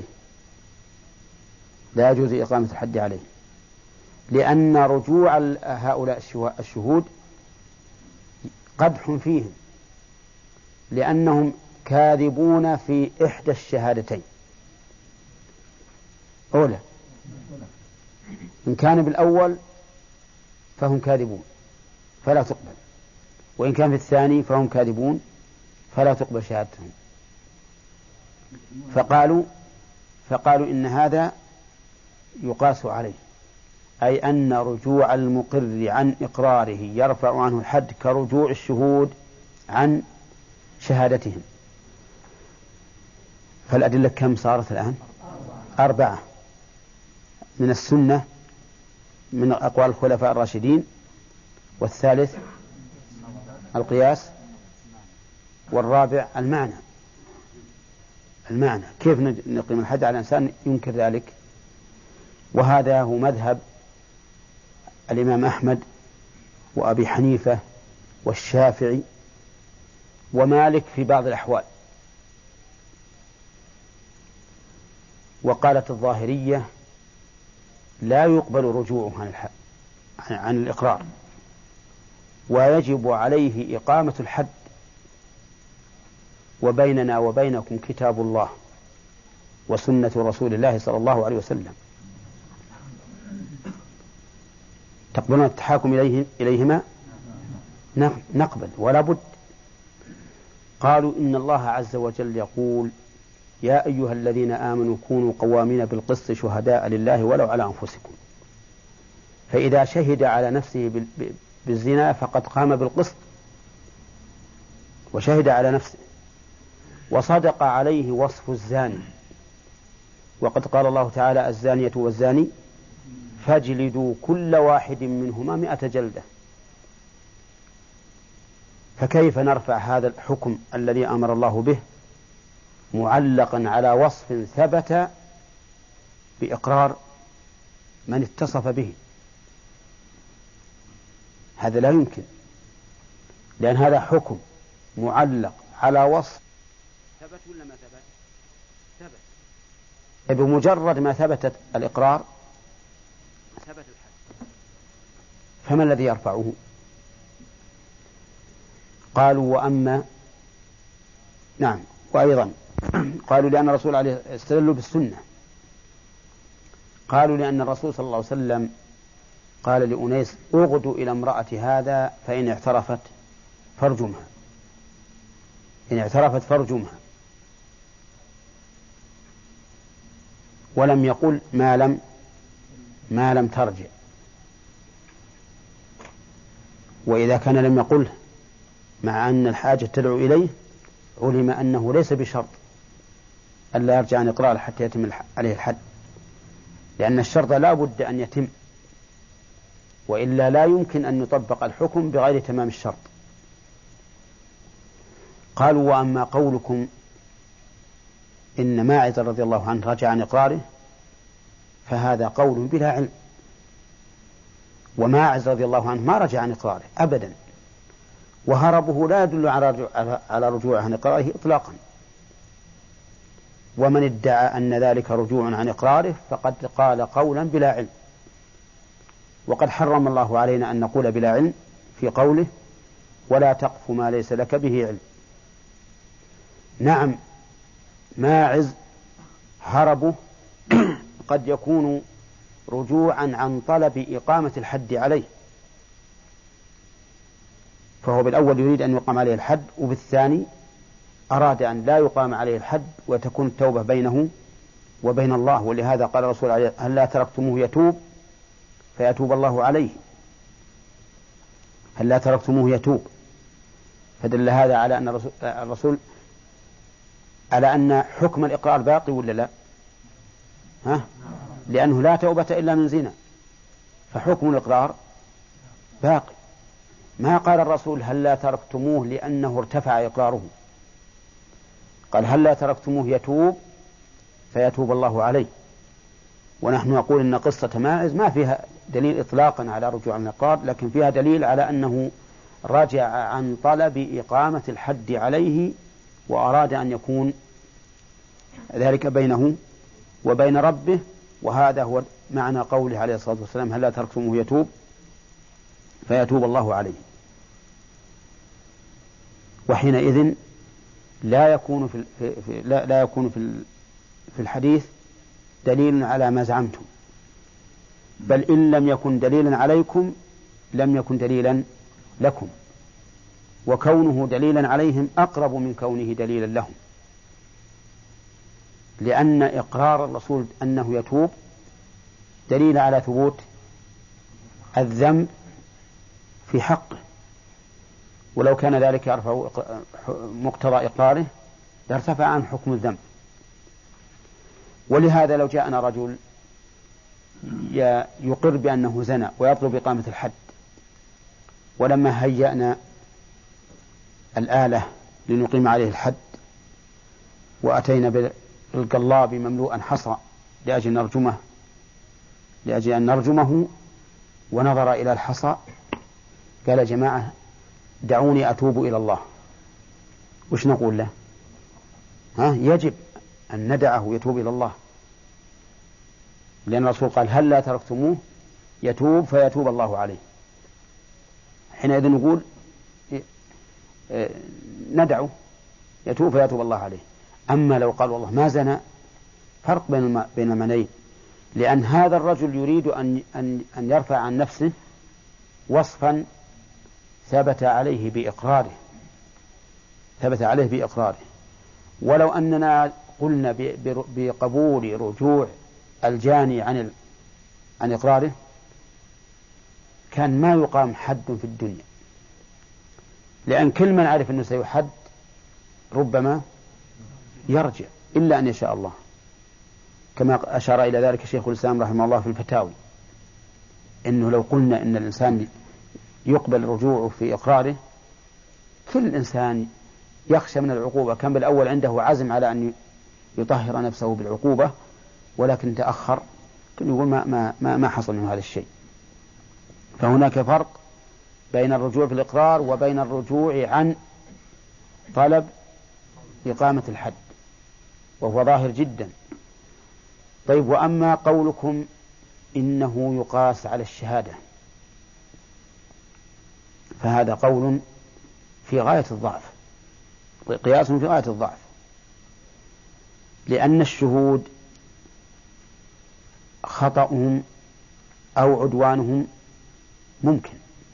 لا يجوز إقامة الحد عليه، لأن رجوع هؤلاء الشهود قدح فيهم، لأنهم كاذبون في إحدى الشهادتين. أولى إن كان بالأول فهم كاذبون فلا تقبل، وإن كان في الثاني فهم كاذبون فلا تقبل شهادتهم. فقالوا فقالوا إن هذا يقاس عليه، أي أن رجوع المقر عن إقراره يرفع عنه الحد كرجوع الشهود عن شهادتهم. فالأدلة كم صارت الآن؟ أربعة، من السنة من أقوال الخلفاء الراشدين، والثالث القياس، والرابع المعنى. المعنى كيف نقيم الحد على الإنسان ينكر ذلك؟ وهذا هو مذهب الإمام أحمد وأبي حنيفة والشافعي ومالك في بعض الأحوال. وقالت الظاهرية لا يقبل رجوعه عن, عن الإقرار، ويجب عليه إقامة الحد، وبيننا وبينكم كتاب الله وسنة رسول الله صلى الله عليه وسلم. تقبلون التحاكم إليه إليهما؟ نقبل ولا بد. قالوا إن الله عز وجل يقول يا أيها الذين آمنوا كونوا قوامين بالقسط شهداء لله ولو على أنفسكم. فإذا شهد على نفسه بالزنا فقد قام بالقسط وشهد على نفسه وصدق عليه وصف الزاني، وقد قال الله تعالى الزانية والزاني فاجلدوا كل واحد منهما مئة جلدة. فكيف نرفع هذا الحكم الذي أمر الله به معلقا على وصف ثبت بإقرار من اتصف به؟ هذا لا يمكن، لأن هذا حكم معلق على وصف ثبت ولا ما ثبت؟ ثبت. بمجرد ما ثبتت الإقرار ثبت الحد، فما الذي يرفعه؟ قالوا وأما نعم وأيضا قالوا لأن الرسول عليه استدلوا بالسنة. قالوا لأن الرسول صلى الله عليه وسلم قال لأنيس اغدوا إلى امرأة هذا فإن اعترفت فارجمها، إن اعترفت فارجمها، ولم يقل ما لم ما لم ترجع. وإذا كان لم يقله مع أن الحاجة تدعو إليه علم أنه ليس بشرط ألا يرجع عن إقراره حتى يتم عليه الحد، لأن الشرط لا بد أن يتم، وإلا لا يمكن أن يطبق الحكم بغير تمام الشرط. قالوا وأما قولكم إن ماعز رضي الله عنه رجع عن إقراره فهذا قول بلا علم، وماعز رضي الله عنه ما رجع عن إقراره أبدا، وهربه لا يدل على رجوعه عن إقراره إطلاقا. ومن ادعى أن ذلك رجوع عن إقراره فقد قال قولا بلا علم، وقد حرم الله علينا أن نقول بلا علم في قوله ولا تقف ما ليس لك به علم. نعم، ماعز هربه قد يكون رجوعا عن طلب إقامة الحد عليه، فهو بالأول يريد أن يقام عليه الحد، وبالثاني أراد أن لا يقام عليه الحد وتكون التوبة بينه وبين الله. ولهذا قال الرسول عليه: هل لا تركتموه يتوب فيتوب الله عليه؟ هل لا تركتموه يتوب، فدل هذا على أن الرسول, الرسول على أن حكم الإقرار باقي ولا لا؟ ها؟ لأنه لا توبة إلا من زنا، فحكم الإقرار باقي. ما قال الرسول: هل لا تركتموه لأنه ارتفع إقراره، قال: هل لا تركتموه يتوب فيتوب الله عليه. ونحن نقول إن قصة ماعز ما فيها دليل إطلاقا على رجوع الإقرار، لكن فيها دليل على أنه رجع عن طلب إقامة الحد عليه، وأراد أن يكون ذلك بينه وبين ربه. وهذا هو معنى قوله عليه الصلاة والسلام: هل لا تركتموه يتوب فيتوب الله عليه. وحينئذ لا يكون في في لا, لا يكون في في الحديث دليل على ما زعمتم، بل إن لم يكن دليلا عليكم لم يكن دليلا لكم، وكونه دليلا عليهم أقرب من كونه دليلا لهم، لأن إقرار الرسول أنه يتوب دليل على ثبوت الذنب في حقه، ولو كان ذلك يرفع مقتضى إقراره لارتفع عن حكم الذنب. ولهذا لو جاءنا رجل يقر بأنه زنى ويطلب إقامة الحد، ولما هيأنا الآلة لنقيم عليه الحد وأتينا بالقلاب مملوءا حصى لأجل نرجمه لأجل أن نرجمه ونظر إلى الحصى قال: يا جماعة دعوني أتوب إلى الله، وش نقول له؟ ها؟ يجب أن ندعه يتوب إلى الله، لأن الرسول قال: هل لا تركتموه يتوب فيتوب الله عليه. حينئذ نقول ندعه يتوب فيتوب الله عليه. أما لو قال والله ما زنى، فرق بين بين المعنيين، لأن هذا الرجل يريد أن أن أن يرفع عن نفسه وصفا ثبت عليه بإقراره ثبت عليه بإقراره ولو أننا قلنا بقبول رجوع الجاني عن عن إقراره كان ما يقام حد في الدنيا، لأن كل من عرف أنه سيحد ربما يرجع إلا أن يشاء الله، كما أشار إلى ذلك شيخ الإسلام رحمه الله في الفتاوي، إنه لو قلنا إن الإنسان يقبل رجوعه في إقراره، كل إنسان يخشى من العقوبة، كان بالأول عنده عزم على أن يطهر نفسه بالعقوبة ولكن تأخر، يقول ما, ما, ما, ما حصل من هذا الشيء. فهناك فرق بين الرجوع في الإقرار وبين الرجوع عن طلب إقامة الحد، وهو ظاهر جدا. طيب، وأما قولكم إنه يقاس على الشهادة، فهذا قول في غاية الضعف، قياس في غاية الضعف، لأن الشهود خطأهم أو عدوانهم ممكن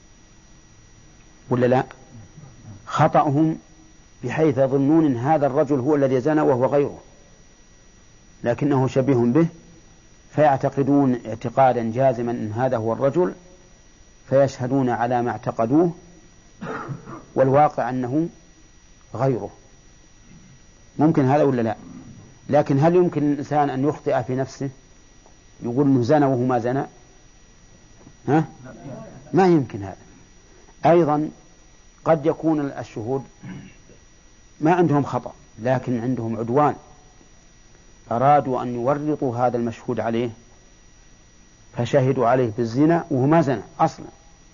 ولا لا؟ خطأهم بحيث يظنون أن هذا الرجل هو الذي زنى وهو غيره، لكنه شبيه به، فيعتقدون اعتقادا جازما أن هذا هو الرجل، فيشهدون على ما اعتقدوه والواقع أنه غيره. ممكن هذا ولا لا؟ لكن هل يمكن الإنسان أن يخطئ في نفسه يقول أنه زنى وهو ما زنى؟ ها؟ ما يمكن هذا. أيضا قد يكون الشهود ما عندهم خطأ لكن عندهم عدوان، أرادوا أن يورطوا هذا المشهود عليه فشهدوا عليه بالزنا وهو ما زنى أصلا.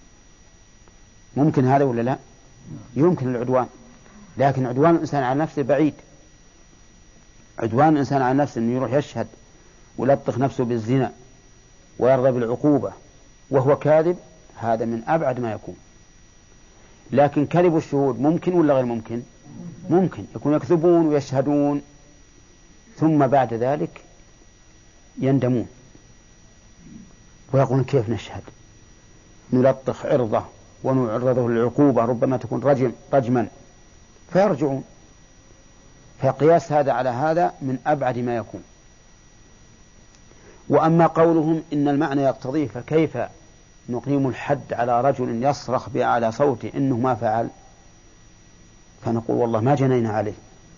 ممكن هذا ولا لا؟ يمكن العدوان، لكن عدوان الإنسان على نفسه بعيد. عدوان الإنسان على نفسه أنه يروح يشهد ويلطخ نفسه بالزنا ويرضى بالعقوبة وهو كاذب، هذا من أبعد ما يكون. لكن كذب الشهود ممكن ولا غير ممكن؟ ممكن يكون يكذبون ويشهدون ثم بعد ذلك يندمون ويقولون كيف نشهد، نلطخ عرضه ونعرضه للعقوبة ربما تكون رجم رجما فيرجعون. فقياس هذا على هذا من أبعد ما يكون. وأما قولهم إن المعنى يقتضيه فكيف نقيم الحد على رجل يصرخ بأعلى صوته إنه ما فعل، فنقول والله ما جنينا عليه،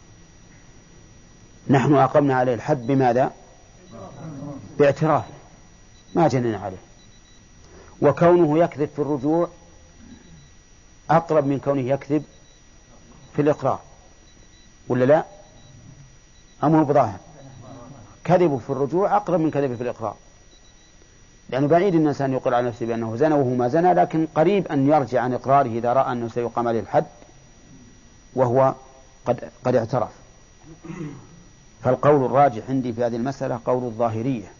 نحن أقمنا عليه الحد بماذا؟ باعترافه، ما جنينا عليه. وكونه يكذب في الرجوع أقرب من كونه يكذب في الإقرار، ولا لا؟ أمر بظاهر كذبه في الرجوع أقرب من كذبه في الإقرار، لأنه بعيد أن الإنسان يقر على نفسه بأنه زنى وهو ما زنى، لكن قريب أن يرجع عن إقراره إذا رأى أنه سيقام عليه الحد وهو قد, قد اعترف. فالقول الراجح عندي في هذه المسألة قول الظاهرية،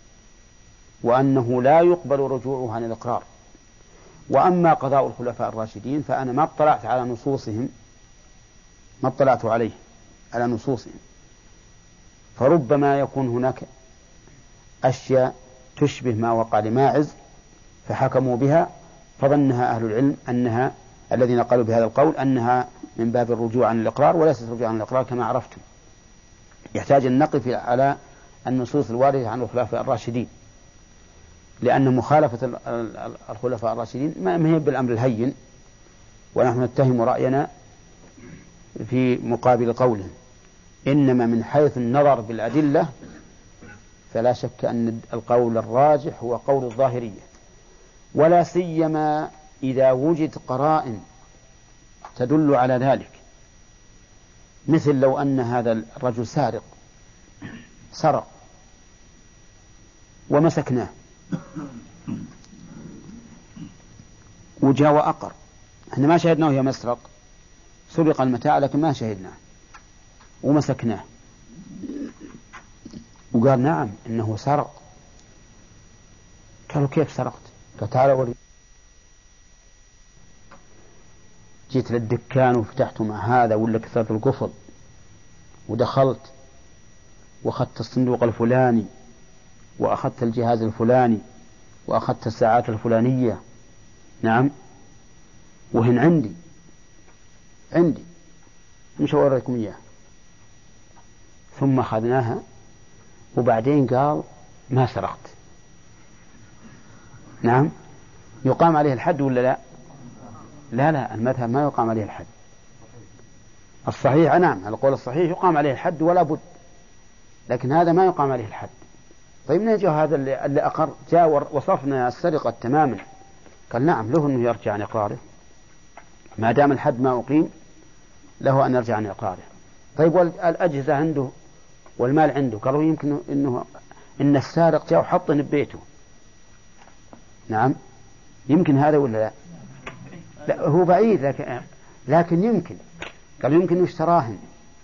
وأنه لا يقبل رجوعه عن الإقرار. وأما قضاء الخلفاء الراشدين فأنا ما اطلعت على نصوصهم، ما اطلعت عليه على نصوصهم، فربما يكون هناك أشياء تشبه ما وقع لماعز فحكموا بها، فظنها أهل العلم أنها الذين قالوا بهذا القول أنها من باب الرجوع عن الإقرار وليست رجوع عن الإقرار كما عرفتم. يحتاج أن نقف على النصوص الواردة عن الخلفاء الراشدين، لأن مخالفة الخلفاء الراشدين ما هي بالأمر الهين، ونحن نتهم رأينا في مقابل قولهم. إنما من حيث النظر بالأدلة فلا شك أن القول الراجح هو قول الظاهرية، ولا سيما إذا وجد قرائن تدل على ذلك، مثل لو أن هذا الرجل سارق سرق ومسكناه وجاء وأقر، احنا ما شهدناه يا مسرق، سرق المتاع لكن ما شهدناه ومسكناه، وقال نعم إنه سرق. قالوا كيف سرقت؟ قال تعالى ولي. جيت للدكان وفتحت مع هذا ولا كثرت القفل ودخلت وأخذت الصندوق الفلاني وأخذت الجهاز الفلاني وأخذت الساعات الفلانية، نعم، وهن عندي عندي مش أوريكم إياه. ثم أخذناها وبعدين قال ما سرقت، نعم، يقام عليه الحد ولا لا؟ لا لا، المذهب ما يقام عليه الحد. الصحيح نعم، على القول الصحيح يقام عليه الحد ولا بد، لكن هذا ما يقام عليه الحد. طيب نجي هذا اللي, اللي أقر جاء وصفنا السرقة تماما، قال نعم له أنه يرجع عن إقراره ما دام الحد ما أقيم، له أن يرجع عن إقراره. طيب والأجهزة عنده والمال عنده، قالوا يمكن إنه إن السارق جاء وحطه ببيته، نعم، يمكن هذا ولا لا؟ لا هو بعيد، لكن, لكن يمكن، قالوا يمكن اشتراهن،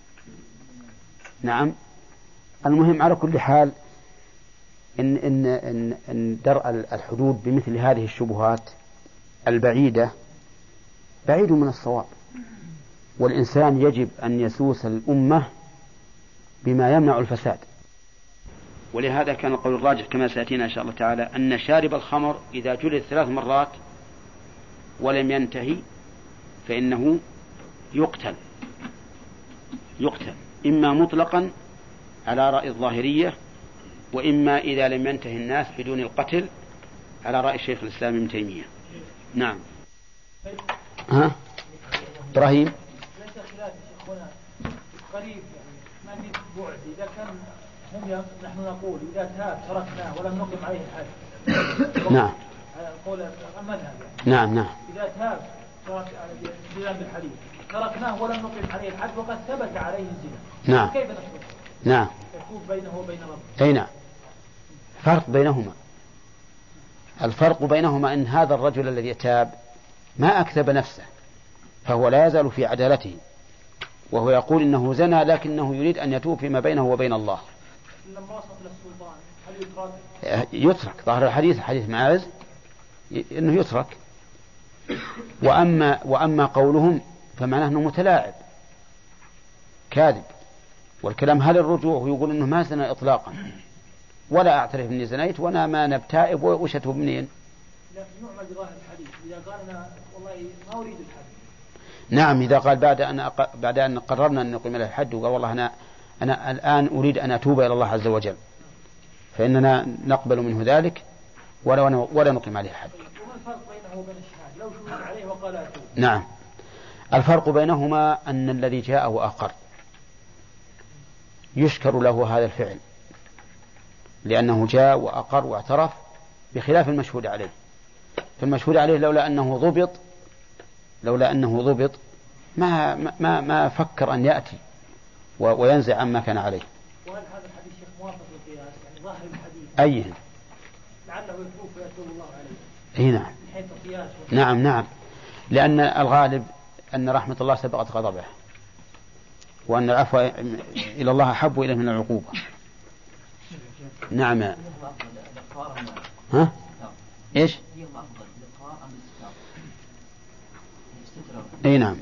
نعم. المهم على كل حال إن إن إن, إن درء الحدود بمثل هذه الشبهات البعيدة بعيد من الصواب، والإنسان يجب أن يسوس الأمة بما يمنع الفساد. ولهذا كان القول الراجح كما سيأتينا إن شاء الله تعالى أن شارب الخمر إذا جلد ثلاث مرات ولم ينتهي فإنه يقتل يقتل إما مطلقا على رأي الظاهرية، وإما إذا لم ينتهي الناس بدون القتل على رأي شيخ الإسلام ابن تيمية. نعم. ها إبراهيم ليس خلاف هنا قريب، يعني ما في بعد. إذا كان هم نحن نقول إذا تاب تركناه ولم نقم عليه الحد، نعم، قول المذهب، نعم نعم، إذا تاب ترك بذنب الحديث تركناه ولم نقم عليه الحد وقد ثبت عليه الزنا، نعم، كيف نحكم؟ نعم، يكون بينه وبين ربه. أي نعم، فرق بينهما. الفرق بينهما أن هذا الرجل الذي تاب ما أكذب نفسه، فهو لا يزال في عدالته، وهو يقول إنه زنى لكنه يريد أن يتوب فيما بينه وبين الله. لما وصل للسلطان هل يترك؟ يترك. ظاهر الحديث حديث معاذ إنه يترك، وأما, وأما قولهم فمعناه أنه متلاعب كاذب. والكلام هل الرجوع يقول أنه ما زنى إطلاقا ولا أعترف أني زنيت وأنا ما نبتائب وش أتوب منين. لكن نعمل بظاهر الحديث إذا قال أنا والله ما أريد الحد. نعم إذا قال بعد أن أق... بعد أن قررنا أن نقيم له الحد وقال والله أنا أنا الآن أريد أن أتوب إلى الله عز وجل فإننا نقبل منه ذلك ولا ولا نقيم عليه الحد. وما الفرق بينه وبين الشهادة لو شهد عليه وقال أتوب؟ نعم الفرق بينهما أن الذي جاء وأقر يشكر له هذا الفعل لأنه جاء وأقر واعترف بخلاف المشهود عليه. فالمشهود عليه لولا أنه ضبط لولا أنه ضبط ما ما ما فكر أن يأتي وينزع عما كان عليه. وهل هذا الحديث شيخ موافق للقياس يعني ظاهر الحديث أيه لعله يتوب ويتوب الله عليه؟ أي نعم. من حيث القياس. نعم نعم لأن الغالب أن رحمة الله سبقت غضبه وأن العفو إلى الله أحب إليه من العقوبة. نعم. ها؟ إيش؟ أي نعم.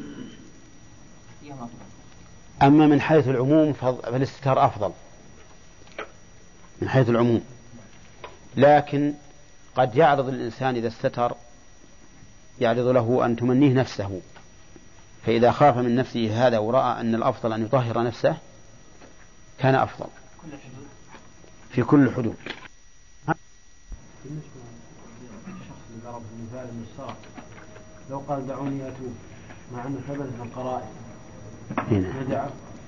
أما من حيث العموم فالاستتار أفضل من حيث العموم، لكن قد يعرض الإنسان إذا استتر يعرض له أن تمنيه نفسه، فإذا خاف من نفسه هذا ورأى أن الأفضل أن يطهر نفسه كان أفضل في كل حدود. بالنسبة للشخص اللي ضرب المثال المسار لو قال دعوني أتوب مع أن ثبتت القرائن ندعه.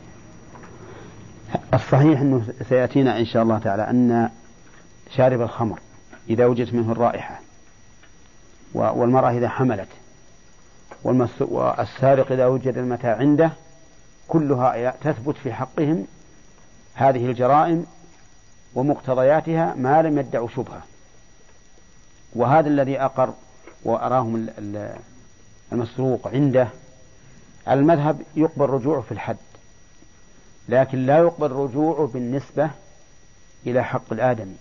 الصحيح أنه سيأتينا إن شاء الله تعالى أن شارب الخمر إذا وجدت منه الرائحة والمرأة إذا حملت والسارق إذا وجد المتاع عنده كلها تثبت في حقهم هذه الجرائم ومقتضياتها ما لم يدعوا شبهة. وهذا الذي أقر وأراهم المسروق عنده على المذهب يقبل رجوعه في الحد، لكن لا يقبل رجوعه بالنسبة إلى حق الآدمي.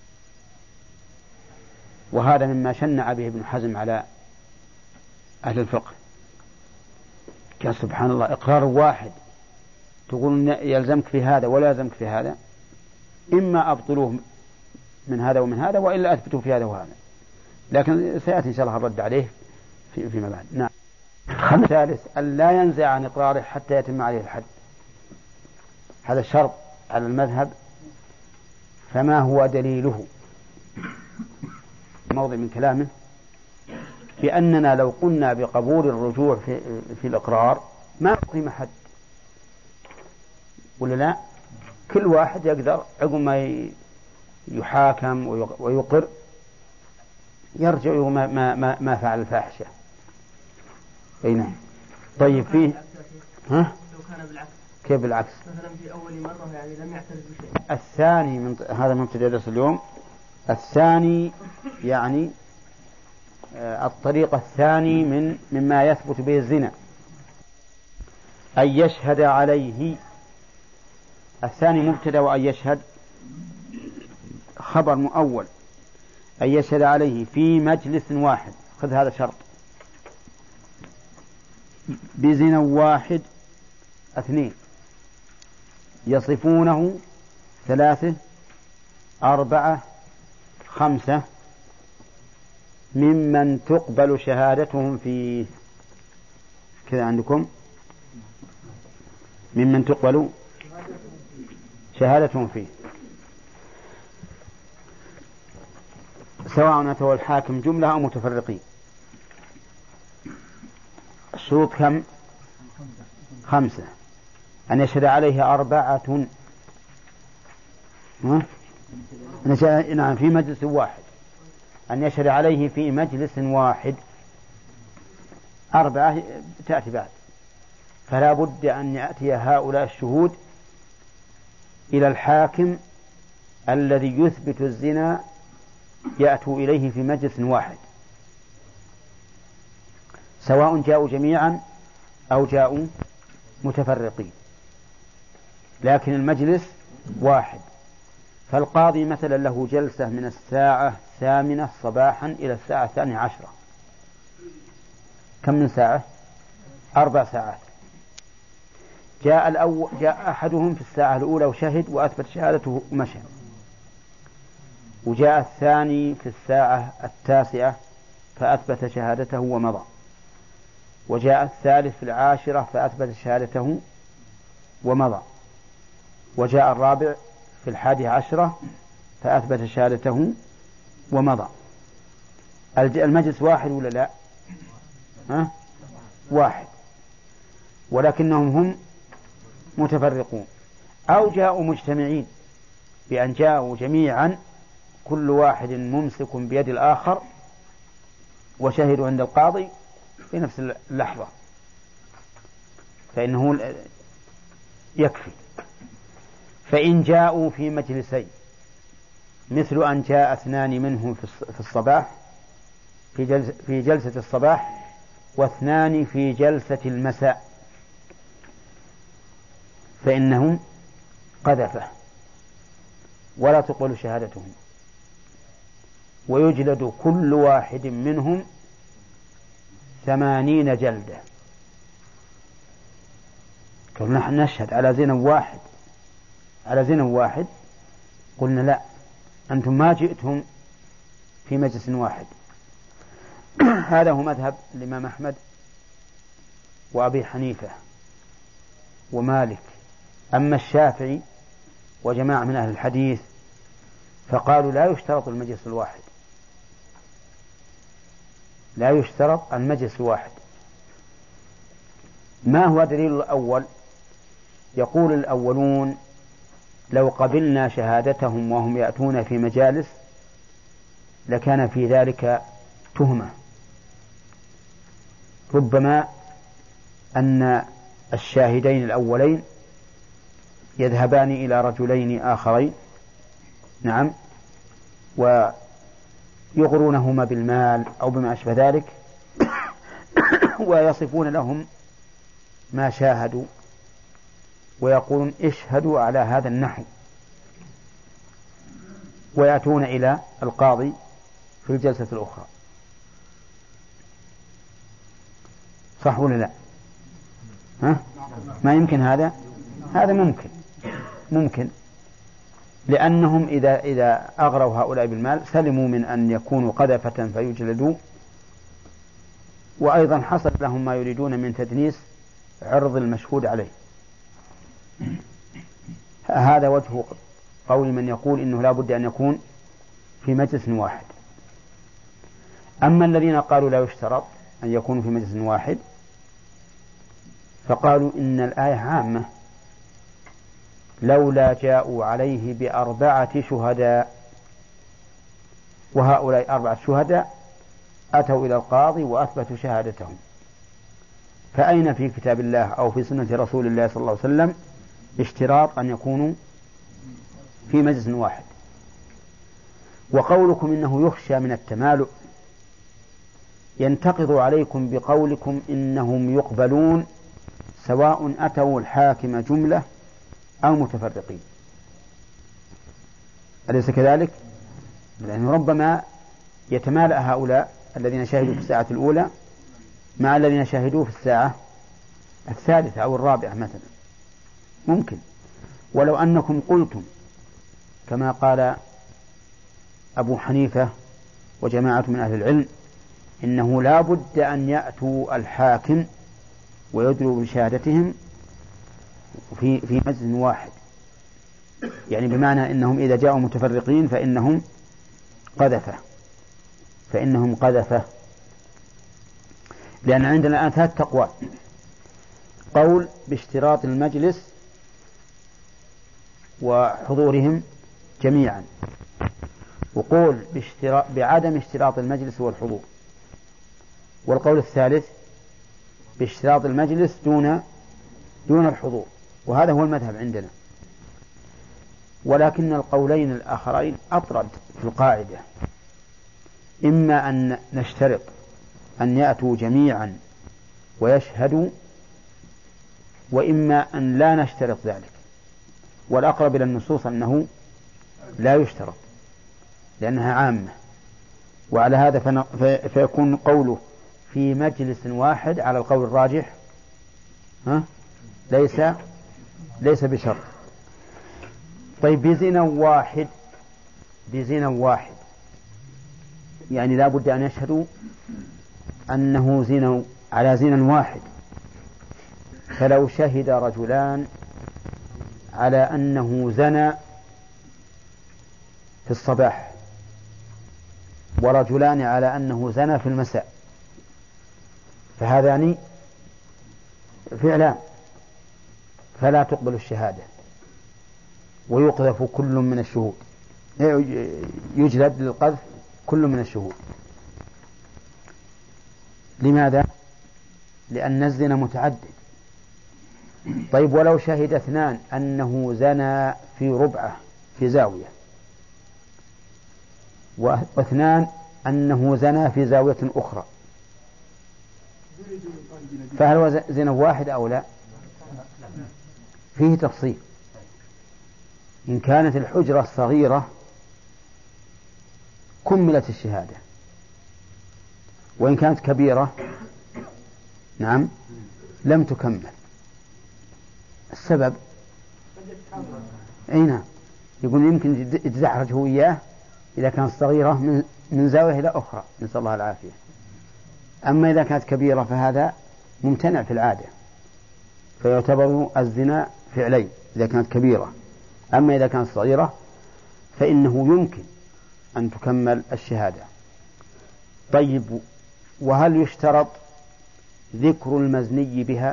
وهذا مما شنع به ابن حزم على أهل الفقه. قال سبحان الله إقرار واحد تقول يلزمك في هذا ولا يلزمك في هذا، إما أبطلوه من هذا ومن هذا وإلا أثبتوا في هذا وهذا، لكن سيأتي إن شاء الله الرد عليه في فيما بعد. نعم. ثالث أن لا ينزع عن إقراره حتى يتم عليه الحد، هذا الشرط على المذهب. فما هو دليله؟ موضع من كلامه بأننا لو قلنا بقبول الرجوع في, في الإقرار ما قيم حد ولا لا؟ كل واحد يقدر عقب ما يحاكم ويقر يرجع ما, ما, ما, ما فعل الفاحشة. أي نعم. طيب فيه ها؟ لو كان بالعكس. كيف بالعكس؟ مثلا في أول مرة يعني لم يعترف بشيء. الثاني من هذا مبتدأ درس اليوم. الثاني يعني آه الطريق الثاني من مما يثبت به الزنا أن يشهد عليه. الثاني مبتدأ وأن يشهد خبر مؤول. أن يشهد عليه في مجلس واحد، خذ هذا شرط، بزنا واحد اثنين يصفونه ثلاثة أربعة خمسة ممن تقبل شهادتهم فيه. كذا عندكم ممن تقبل شهادتهم فيه، سواء أتوا الحاكم جملة أو متفرقين. الشروط كم؟ خمسة. أن يشهد عليه أربعة، نعم في مجلس واحد، أن يشهد عليه في مجلس واحد. أربعة تأتي بعد، فلا بد أن يأتي هؤلاء الشهود إلى الحاكم الذي يثبت الزنا، يأتوا إليه في مجلس واحد، سواء جاءوا جميعا أو جاءوا متفرقين، لكن المجلس واحد. فالقاضي مثلا له جلسة من الساعة الثامنة صباحا إلى الساعة الثانية عشرة، كم من ساعة؟ أربع ساعات. جاء الأول جاء أحدهم في الساعة الأولى وشهد وأثبت شهادته ومشى، وجاء الثاني في الساعة التاسعة فأثبت شهادته ومضى، وجاء الثالث في العاشرة فأثبت شهادته ومضى، وجاء الرابع في الحادي عشرة فأثبت شهادته ومضى. المجلس واحد ولا لا؟ ها؟ واحد، ولكنهم هم متفرقون، أو جاءوا مجتمعين بأن جاءوا جميعا كل واحد ممسك بيد الآخر وشهدوا عند القاضي في نفس اللحظة، فإنه يكفي. فإن جاءوا في مجلسين مثل أن جاء اثنان منهم في الصباح في جلسة, في جلسة الصباح واثنان في جلسة المساء فإنهم قذفة ولا تقبل شهادتهم، ويجلد كل واحد منهم ثمانين جلدة. قلنا نحن نشهد على زنا واحد على زنا واحد قلنا لا، أنتم ما جئتم في مجلس واحد. هذا هو مذهب الإمام أحمد وأبي حنيفة ومالك. أما الشافعي وجماعة من أهل الحديث فقالوا لا يشترط المجلس الواحد، لا يشترط المجلس الواحد. ما هو دليل الأول؟ يقول الأولون لو قبلنا شهادتهم وهم يأتون في مجالس لكان في ذلك تهمة، ربما أن الشاهدين الأولين يذهبان إلى رجلين آخرين، نعم، ويغرونهما بالمال أو بما أشبه ذلك ويصفون لهم ما شاهدوا ويقولون اشهدوا على هذا النحو، ويأتون إلى القاضي في الجلسة الأخرى. صح ولا لا؟ ها؟ ما يمكن هذا؟ هذا ممكن ممكن لأنهم إذا إذا أغروا هؤلاء بالمال سلموا من أن يكونوا قذفة فيجلدوا، وأيضا حصل لهم ما يريدون من تدنيس عرض المشهود عليه. هذا وجه قول من يقول إنه لا بد أن يكون في مجلس واحد. أما الذين قالوا لا يشترط أن يكونوا في مجلس واحد فقالوا إن الآية عامة، لولا جاءوا عليه بأربعة شهداء، وهؤلاء أربعة شهداء أتوا إلى القاضي وأثبتوا شهادتهم، فأين في كتاب الله أو في سنة رسول الله صلى الله عليه وسلم اشتراط أن يكونوا في مجلس واحد؟ وقولكم إنه يخشى من التمالؤ ينتقض عليكم بقولكم إنهم يقبلون سواء أتوا الحاكم جملة أو متفرقين، أليس كذلك؟ لأنه ربما يتمالأ هؤلاء الذين شاهدوا في الساعة الأولى مع الذين شاهدوا في الساعة الثالثة أو الرابعة مثلا، ممكن. ولو أنكم قلتم كما قال أبو حنيفة وجماعة من أهل العلم إنه لا بد أن يأتوا الحاكم ويدلوا بشهادتهم في في مجلس واحد، يعني بمعنى إنهم إذا جاءوا متفرقين فإنهم قذفة فإنهم قذفة لأن عندنا الآن ثلاث أقوال: قول باشتراط المجلس وحضورهم جميعا، وقول بعدم اشتراط المجلس والحضور، والقول الثالث باشتراط المجلس دون دون الحضور، وهذا هو المذهب عندنا. ولكن القولين الآخرين أطرد في القاعدة، إما أن نشترط أن يأتوا جميعا ويشهدوا، وإما أن لا نشترط ذلك، والأقرب إلى النصوص أنه لا يشترط لأنها عامة. وعلى هذا فيكون قوله في مجلس واحد على القول الراجح ها ليس ليس بشرط. طيب بزنا واحد بزنا واحد يعني لا بد أن يشهدوا أنه زنا على زنا واحد. فلو شهد رجلان على أنه زنى في الصباح ورجلان على أنه زنى في المساء فهذان فعلان فلا تقبل الشهادة ويقذف كل من الشهود يجلد للقذف كل من الشهود. لماذا؟ لأن الزنا متعدد. طيب ولو شهد اثنان أنه زنى في ربعة في زاوية واثنان أنه زنى في زاوية أخرى فهل هو زنا واحد أو لا؟ فيه تفصيل. إن كانت الحجرة صغيرة كملت الشهادة وإن كانت كبيرة نعم لم تكمل. السبب أي نعم يقول يمكن يتزعرج هو إياه إذا كانت صغيرة من, من زاوية إلى أخرى نسأل الله العافية. أما إذا كانت كبيرة فهذا ممتنع في العادة فيعتبر الزنا فعلين إذا كانت كبيرة. أما إذا كانت صغيرة فإنه يمكن أن تكمل الشهادة. طيب وهل يشترط ذكر المزني بها؟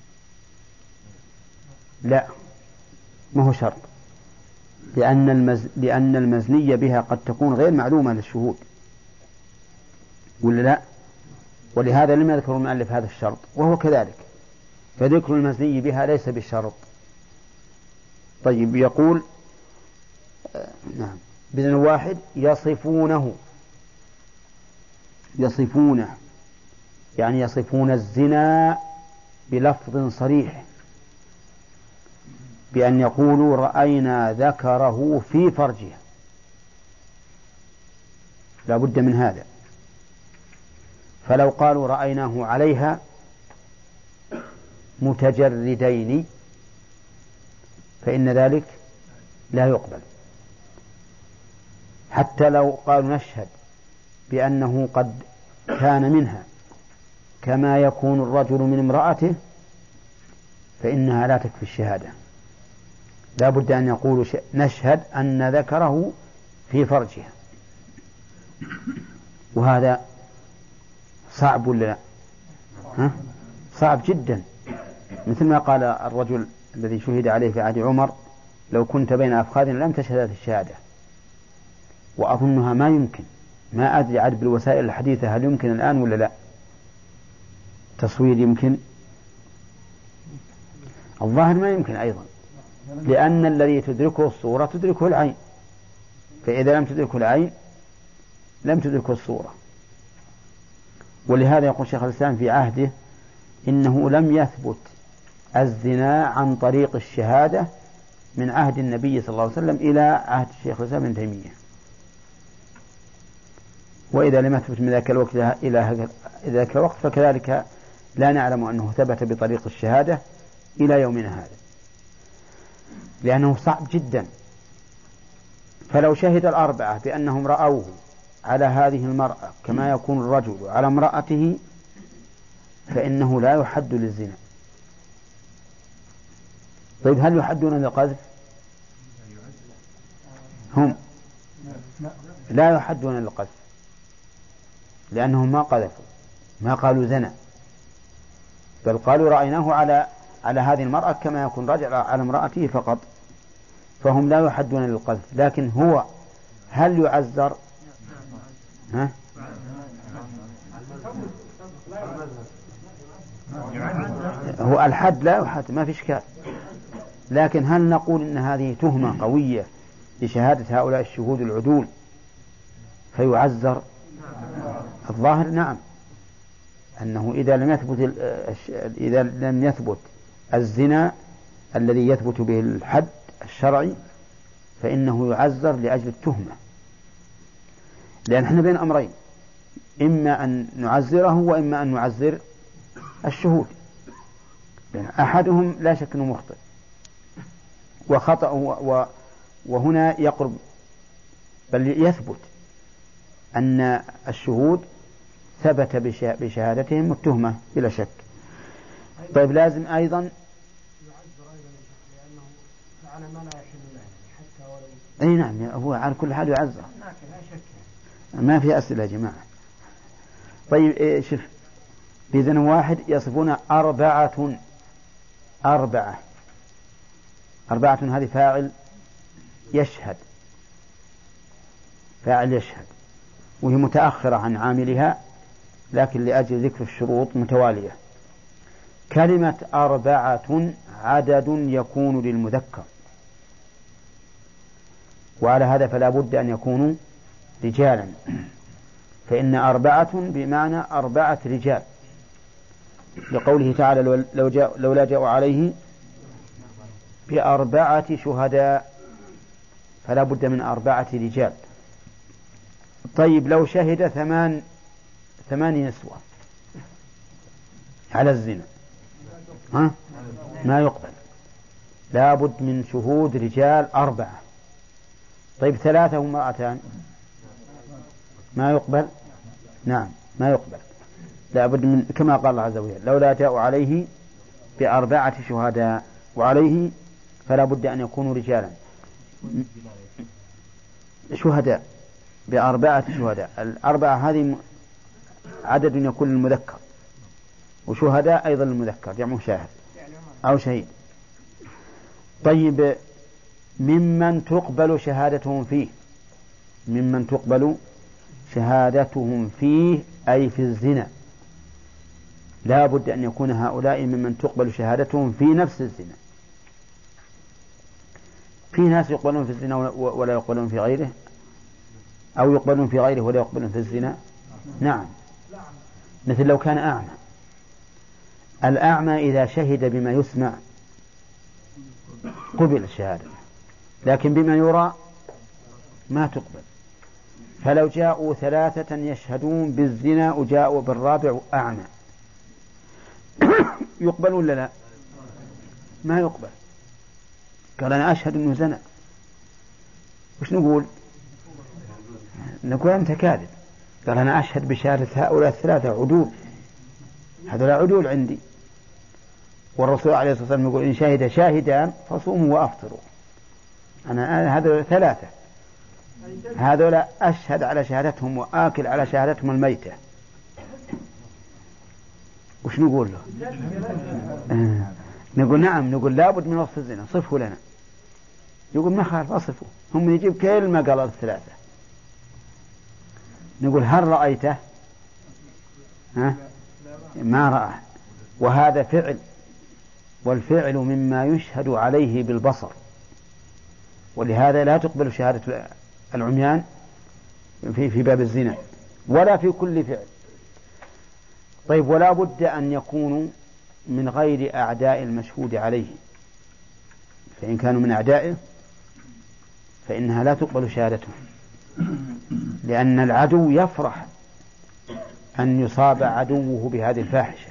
لا ما هو شرط لأن, المز... لأن المزني بها قد تكون غير معلومة للشهود ولا لا؟ ولهذا لم يذكر المؤلف هذا الشرط وهو كذلك فذكر المزني بها ليس بالشرط. طيب يقول آه نعم بإذن واحد يصفونه يصفونه يعني يصفون الزنا بلفظ صريح بأن يقولوا رأينا ذكره في فرجها لا بد من هذا. فلو قالوا رأيناه عليها متجردين فإن ذلك لا يقبل. حتى لو قالوا نشهد بأنه قد كان منها كما يكون الرجل من امرأته فإنها لا تكفي الشهادة. لا بد أن يقولوا نشهد أن ذكره في فرجها وهذا صعب ولا لا؟ ها؟ صعب جدا. مثل ما قال الرجل الذي شهد عليه في عهد عمر لو كنت بين أفخاذنا لم تشهد هذه الشهادة. وأظنها ما يمكن ما أدري عاد بالوسائل الحديثة هل يمكن الآن ولا لا؟ تصوير يمكن الظاهر ما يمكن أيضا لأن الذي تدركه الصورة تدركه العين فإذا لم تدركه العين لم تدركه الصورة. ولهذا يقول شيخ الإسلام في عهده إنه لم يثبت الزنا عن طريق الشهادة من عهد النبي صلى الله عليه وسلم إلى عهد الشيخ الإسلام ابن تيمية. وإذا لم يثبت من ذاك الوقت إلى ذاك الوقت فكذلك لا نعلم أنه ثبت بطريق الشهادة إلى يومنا هذا لأنه صعب جدا. فلو شهد الأربعة بأنهم رأوه على هذه المرأة كما يكون الرجل على امرأته فإنه لا يحد للزنا. طيب هل يحدون للقذف؟ هم لا يحدون للقذف لأنهم ما قذفوا ما قالوا زنا بل قالوا رأيناه على على هذه المرأة كما يكون رجل على امرأته فقط فهم لا يحدون للقذف. لكن هو هل يعذر؟ ها؟ هو الحد لا يحد ما في إشكال. لكن هل نقول إن هذه تهمة قوية لشهادة هؤلاء الشهود العدول فيعذر؟ الظاهر نعم أنه إذا لم يثبت إذا لم يثبت الزنا الذي يثبت به الحد الشرعي فإنه يعذر لأجل التهمة. لأن احنا بين أمرين إما أن نعزره وإما أن نعزر الشهود، أحدهم لا شك أنه مخطئ وخطأ، وهنا يقرب بل يثبت أن الشهود ثبت بشهادتهم التهمة بلا شك. طيب لازم أيضا يعذر أيضا لأنه فعل ما لا يحل له حتى ولو. أي نعم، هو على كل حال يعذر، ما في أسئلة يا جماعة. طيب شوف، بإذن واحد يصفون أربعة أربعة أربعة هذه فاعل يشهد، فاعل يشهد، وهي متأخرة عن عاملها لكن لأجل ذكر الشروط متوالية. كلمة أربعة عدد يكون للمذكر، وعلى هذا فلا بد أن يكونوا رجالا، فإن أربعة بمعنى أربعة رجال، لقوله تعالى لو جاء لولا جاءوا عليه بأربعة شهداء، فلا بد من أربعة رجال. طيب لو شهد ثمان ثماني نسوة على الزنا ها؟ ما يقبل، لا بد من شهود رجال أربعة. طيب ثلاثة وامرأتان ما يقبل، نعم ما يقبل، لا بد من كما قال الله عز وجل لولا جاءوا عليه بأربعة شهداء، وعليه فلا بد أن يكونوا رجالا شهداء بأربعة شهداء. الأربعة هذه عدد يكون المذكر، وشهداء أيضا المذكر جمع شاهد أو شهيد. طيب ممن تقبل شهادتهم فيه، ممن تقبل شهادتهم فيه أي في الزنا، لا بد أن يكون هؤلاء ممن تقبل شهادتهم في نفس الزنا. في ناس يقبلون في الزنا ولا يقبلون في غيره، أو يقبلون في غيره ولا يقبلون في الزنا. نعم، مثل لو كان أعمى، الأعمى إذا شهد بما يسمع قبل الشهادة، لكن بما يرى ما تقبل. فلو جاءوا ثلاثة يشهدون بالزنا وجاءوا بالرابع أعمى يقبل ولا لا؟ ما يقبل. قال أنا أشهد أنه زنى، وش نقول؟ نقول أنت كاذب. قال أنا أشهد بشهادة هؤلاء الثلاثة عدول، هذول عدول عندي. والرسول عليه الصلاة والسلام يقول إن شهد شاهدان فصوموا وأفطروا. أنا هذول ثلاثة، هذول أشهد على شهادتهم وآكل على شهادتهم الميتة. وش نقول له؟ آه. نقول نعم، نقول لابد من وصف الزنا، صفه لنا. يقول ما خالف أصفه، هم يجيب كلمة قال الثلاثة. نقول هل رأيته؟ ها؟ ما رأى. وهذا فعل، والفعل مما يشهد عليه بالبصر، ولهذا لا تقبل شهادة العميان في في باب الزنا ولا في كل فعل. طيب ولا بد أن يكونوا من غير أعداء المشهود عليه، فإن كانوا من أعدائه فإنها لا تقبل شهادتهم، لأن العدو يفرح أن يصاب عدوه بهذه الفاحشة.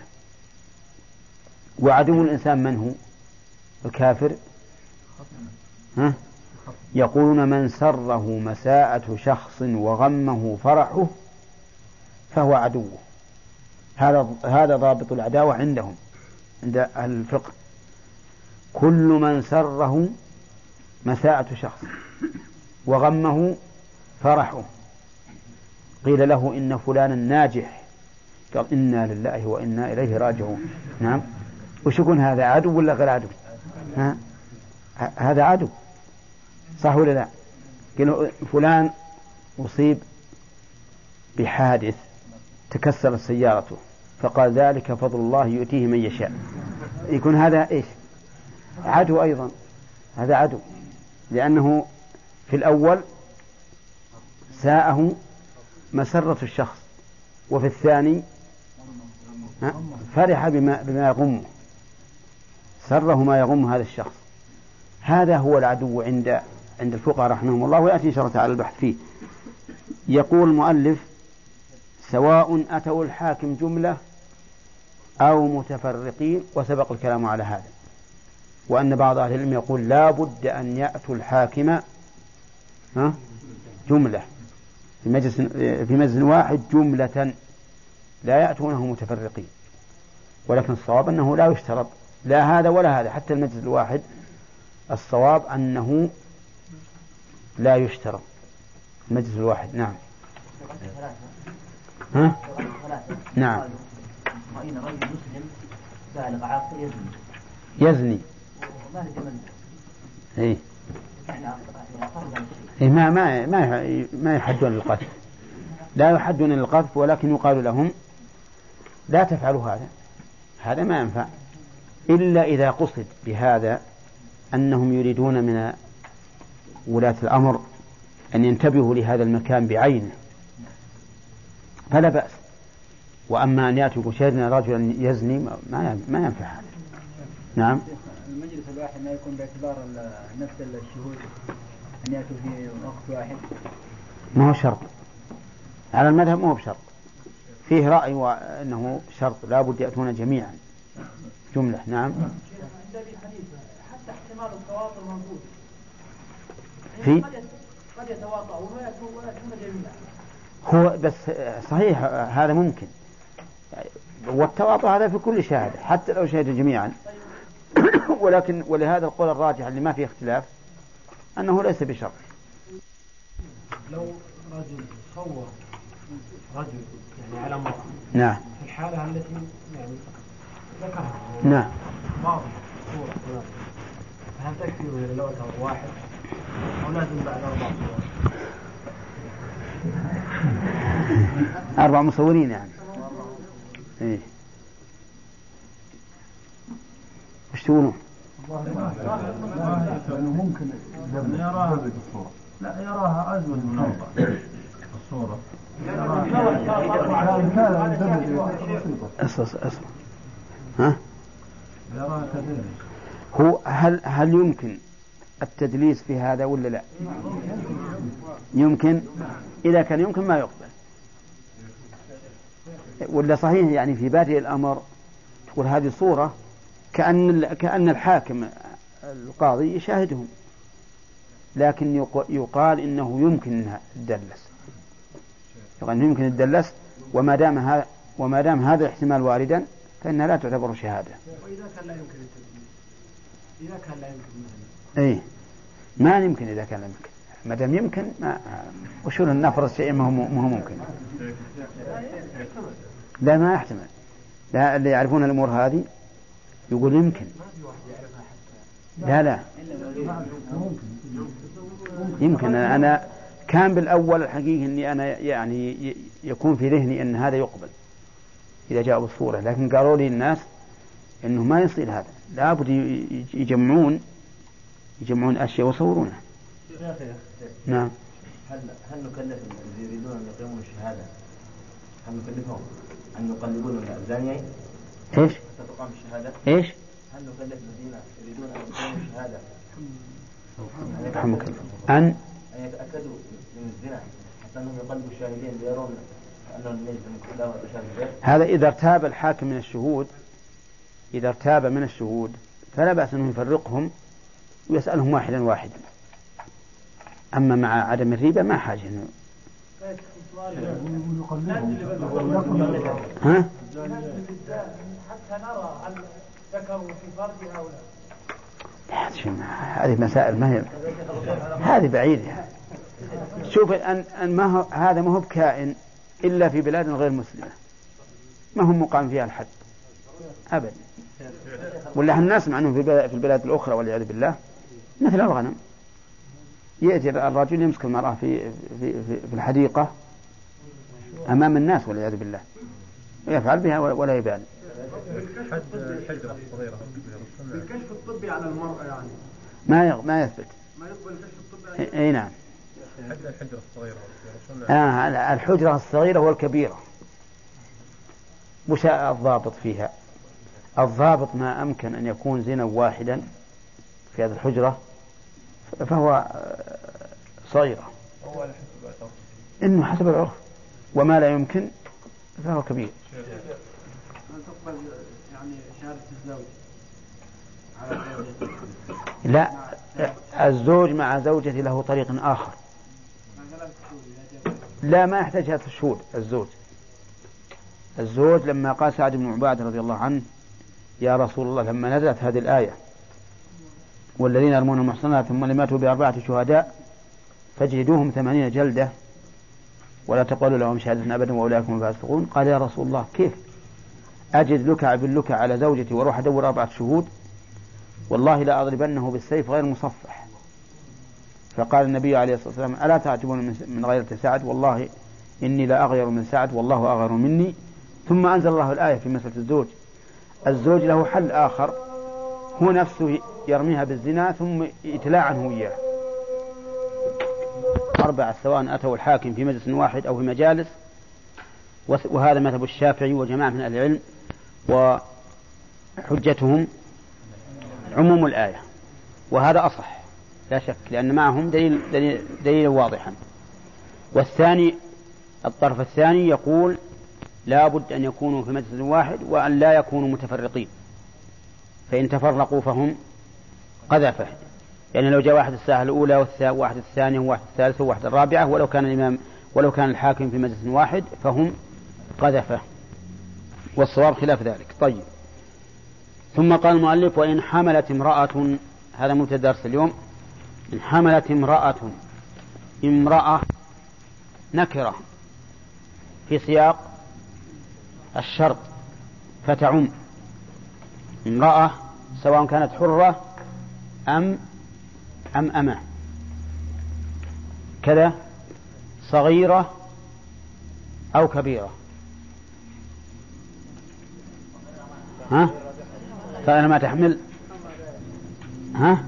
وعدو الإنسان من هو؟ الكافر. ها؟ يقولون من سره مساءة شخص وغمه فرحه فهو عدوه. هذا هذا ضابط العداوة عندهم عند أهل الفقه. كل من سره مساءة شخص وغمه فرحه قيل له إن فلانا ناجح، قال إنا لله وإنا إليه راجعون. نعم، وش يكون هذا؟ عدو ولا غير عدو؟ ها؟ هذا عدو، صح ولا لا؟ قالوا فلان أصيب بحادث تكسرت سيارته، فقال ذلك فضل الله يؤتيه من يشاء. يكون هذا إيش؟ عدو أيضا، هذا عدو، لأنه في الأول ساءه مسرة الشخص، وفي الثاني فرح بما, بما يغمه، سره ما يغم هذا الشخص. هذا هو العدو عند عند الفقهاء رحمهم الله، ويأتي إن شاء الله تعالى البحث فيه. يقول المؤلف سواء أتوا الحاكم جملة أو متفرقين، وسبق الكلام على هذا، وأن بعض أهل العلم يقول لا بد أن يأتوا الحاكم جملة في مجلس في مجلس واحد جملة، لا يأتونه متفرقين. ولكن الصواب أنه لا يشترط لا هذا ولا هذا، حتى المجلس الواحد الصواب أنه لا يشترط المجلس الواحد. نعم. ها؟ نعم. رأينا رجل مسلم بالغ عاقل يزني يزني إيه إيه ما ما ما ما يحدون القذف، لا يحدون القذف، ولكن يقال لهم لا تفعلوا هذا، هذا ما ينفع، إلا إذا قصد بهذا أنهم يريدون من ولاة الأمر أن ينتبهوا لهذا المكان بعينه فلا بأس. وأما أن يأتوا شاهدنا رجلا يزني ما ما ينفع هذا. نعم. المجلس الواحد ما يكون باعتبار نفس الشهود أن يأتوا في وقت واحد، ما هو شرط على المذهب، ما هو بشرط، فيه رأي وأنه شرط لا بد يأتون جميعا جملة. نعم. حتى احتمال التواطؤ موجود، في قد يتواطؤ ويأتون جميعا. هو بس صحيح هذا ممكن، والتواطؤ هذا في كل شاهد حتى لو شهدوا جميعا. ولكن ولهذا القول الراجح اللي ما فيه اختلاف أنه ليس بشرط. لو رجل صور رجل يعني على امرأة، نعم، في الحالة التي يعني ذكرها، نعم، واضح صورة، هل تكفي من لو أتى واحد أو لازم بعد أربع صور؟ أربع مصورين يعني. إيه. وش تقولون؟ ممكن يراها بالصورة، لا يراها أزود من أربع الصورة. أصل أصل ها؟ يراها كذلك. هو هل هل يمكن التدليس في هذا ولا لا؟ يمكن. إذا كان يمكن ما يقبل. ولا صحيح يعني في بادئ الأمر تقول هذه صورة كأن كأن الحاكم القاضي يشاهدهم، لكن يقال إنه يمكن أنها تدلس، يقال يمكن الدلس، وما دام هذا وما دام هذا الاحتمال واردا فإنها لا تعتبر شهادة. وإذا كان لا يمكن التدليس، إذا كان لا يمكن مثلا، إيه ما يمكن. إذا كان لا يمكن، ما دام يمكن ما وشو نفرض شيء ما هو ما هو ممكن. لا ما يحتمل. لا اللي يعرفون الأمور هذه يقول يمكن. لا لا يمكن. أنا كان بالأول الحقيقة إني أنا يعني يكون في ذهني أن هذا يقبل إذا جاء بالصورة، لكن قالوا لي الناس إنه ما يصير هذا، لابد يجمعون يجمعون أشياء ويصورونها. نعم. هل هل نكلف الذين يريدون أن يقيموا الشهادة، هل نكلفهم أن يقلبون الزانيين؟ إيش؟ حتى تقام الشهادة؟ إيش؟ هل نكلف الذين يريدون أن يقيموا الشهادة أن أن يتأكدوا من الزنا حتى أنهم يقلبوا الشاهدين ليرون أنهم يجب أن يشاهدوا؟ هذا إذا ارتاب الحاكم من الشهود، إذا ارتاب من الشهود فلا بأس أنه يفرقهم ويسألهم واحدا واحدا. أما مع عدم الريبة ما حاجة إنه ها؟ حتى نرى هل ذكروا في فرجها أو لا. هذه مسائل ما هي هذه بعيدة. شوف أن أن ما هو هذا ما هو بكائن إلا في بلاد غير مسلمة، ما هم مقام فيها الحد أبدا. ولا الناس مع أنهم في البلاد الأخرى والعياذ بالله مثل الغنم، يأتي الرجل يمسك المرأة في في في الحديقة أمام الناس والعياذ بالله ويفعل بها ولا يبالي. حد الحجرة الصغيرة بالكشف الطبي على المرأة يعني ما يغ... ما يثبت. ما يقبل الكشف الطبي. اي نعم. حد الحجرة الصغيرة. آه الحجرة الصغيرة والكبيرة. وش الضابط فيها؟ الضابط ما أمكن أن يكون زنا واحدا في هذه الحجرة فهو صغيرة، إنه حسب العرف، وما لا يمكن فهو كبير. هل تقبل يعني شهادة الزوج على زوجته؟ لا، الزوج مع زوجته له طريق آخر. لا، ما يحتاج شهادة الشهود. الزوج الزوج لما قال سعد بن عبادة رضي الله عنه يا رسول الله لما نزلت هذه الآية والذين يرمون المحصنات ثم لم يأتوا بأربعة شهداء فاجلدوهم ثمانين جلدة ولا تقولوا لهم شهادة أبدا وأولئك هم الفاسقون. قال يا رسول الله كيف أجد لك باللك على زوجتي وأروح أدور أربعة شهود؟ والله لا أضربنه بالسيف غير مصفح. فقال النبي عليه الصلاة والسلام ألا تعجبون من غيرة سعد؟ والله إني لا أغير من سعد والله أغير مني. ثم أنزل الله الآية في مسألة الزوج. الزوج له حل آخر، هو نفسه يرميها بالزنا ثم يتلاعنه إياه أربعة سواء أتوا الحاكم في مجلس واحد أو في مجالس، وهذا مذهب الشافعي وجماعة من أهل العلم، وحجتهم عموم الآية، وهذا أصح لا شك لأن معهم دليل, دليل, دليل واضحا. والثاني الطرف الثاني يقول لا بد أن يكونوا في مجلس واحد وأن لا يكونوا متفرقين، فإن تفرقوا فهم قذفة. يعني لو جاء واحد الساعة الأولى وواحد الثانية وواحد الثالثة وواحد الرابعة ولو كان الإمام ولو كان الحاكم في مجلس واحد فهم قذفة، والصواب خلاف ذلك. طيب، ثم قال المؤلف وإن حملت امرأة، هذا مبتدأ درس اليوم، إن حملت امرأة، امرأة نكرة في سياق الشرط فتعم، امرأة سواء كانت حرة أم أم أمة، كذا صغيرة أو كبيرة. ها فأنا ما تحمل ها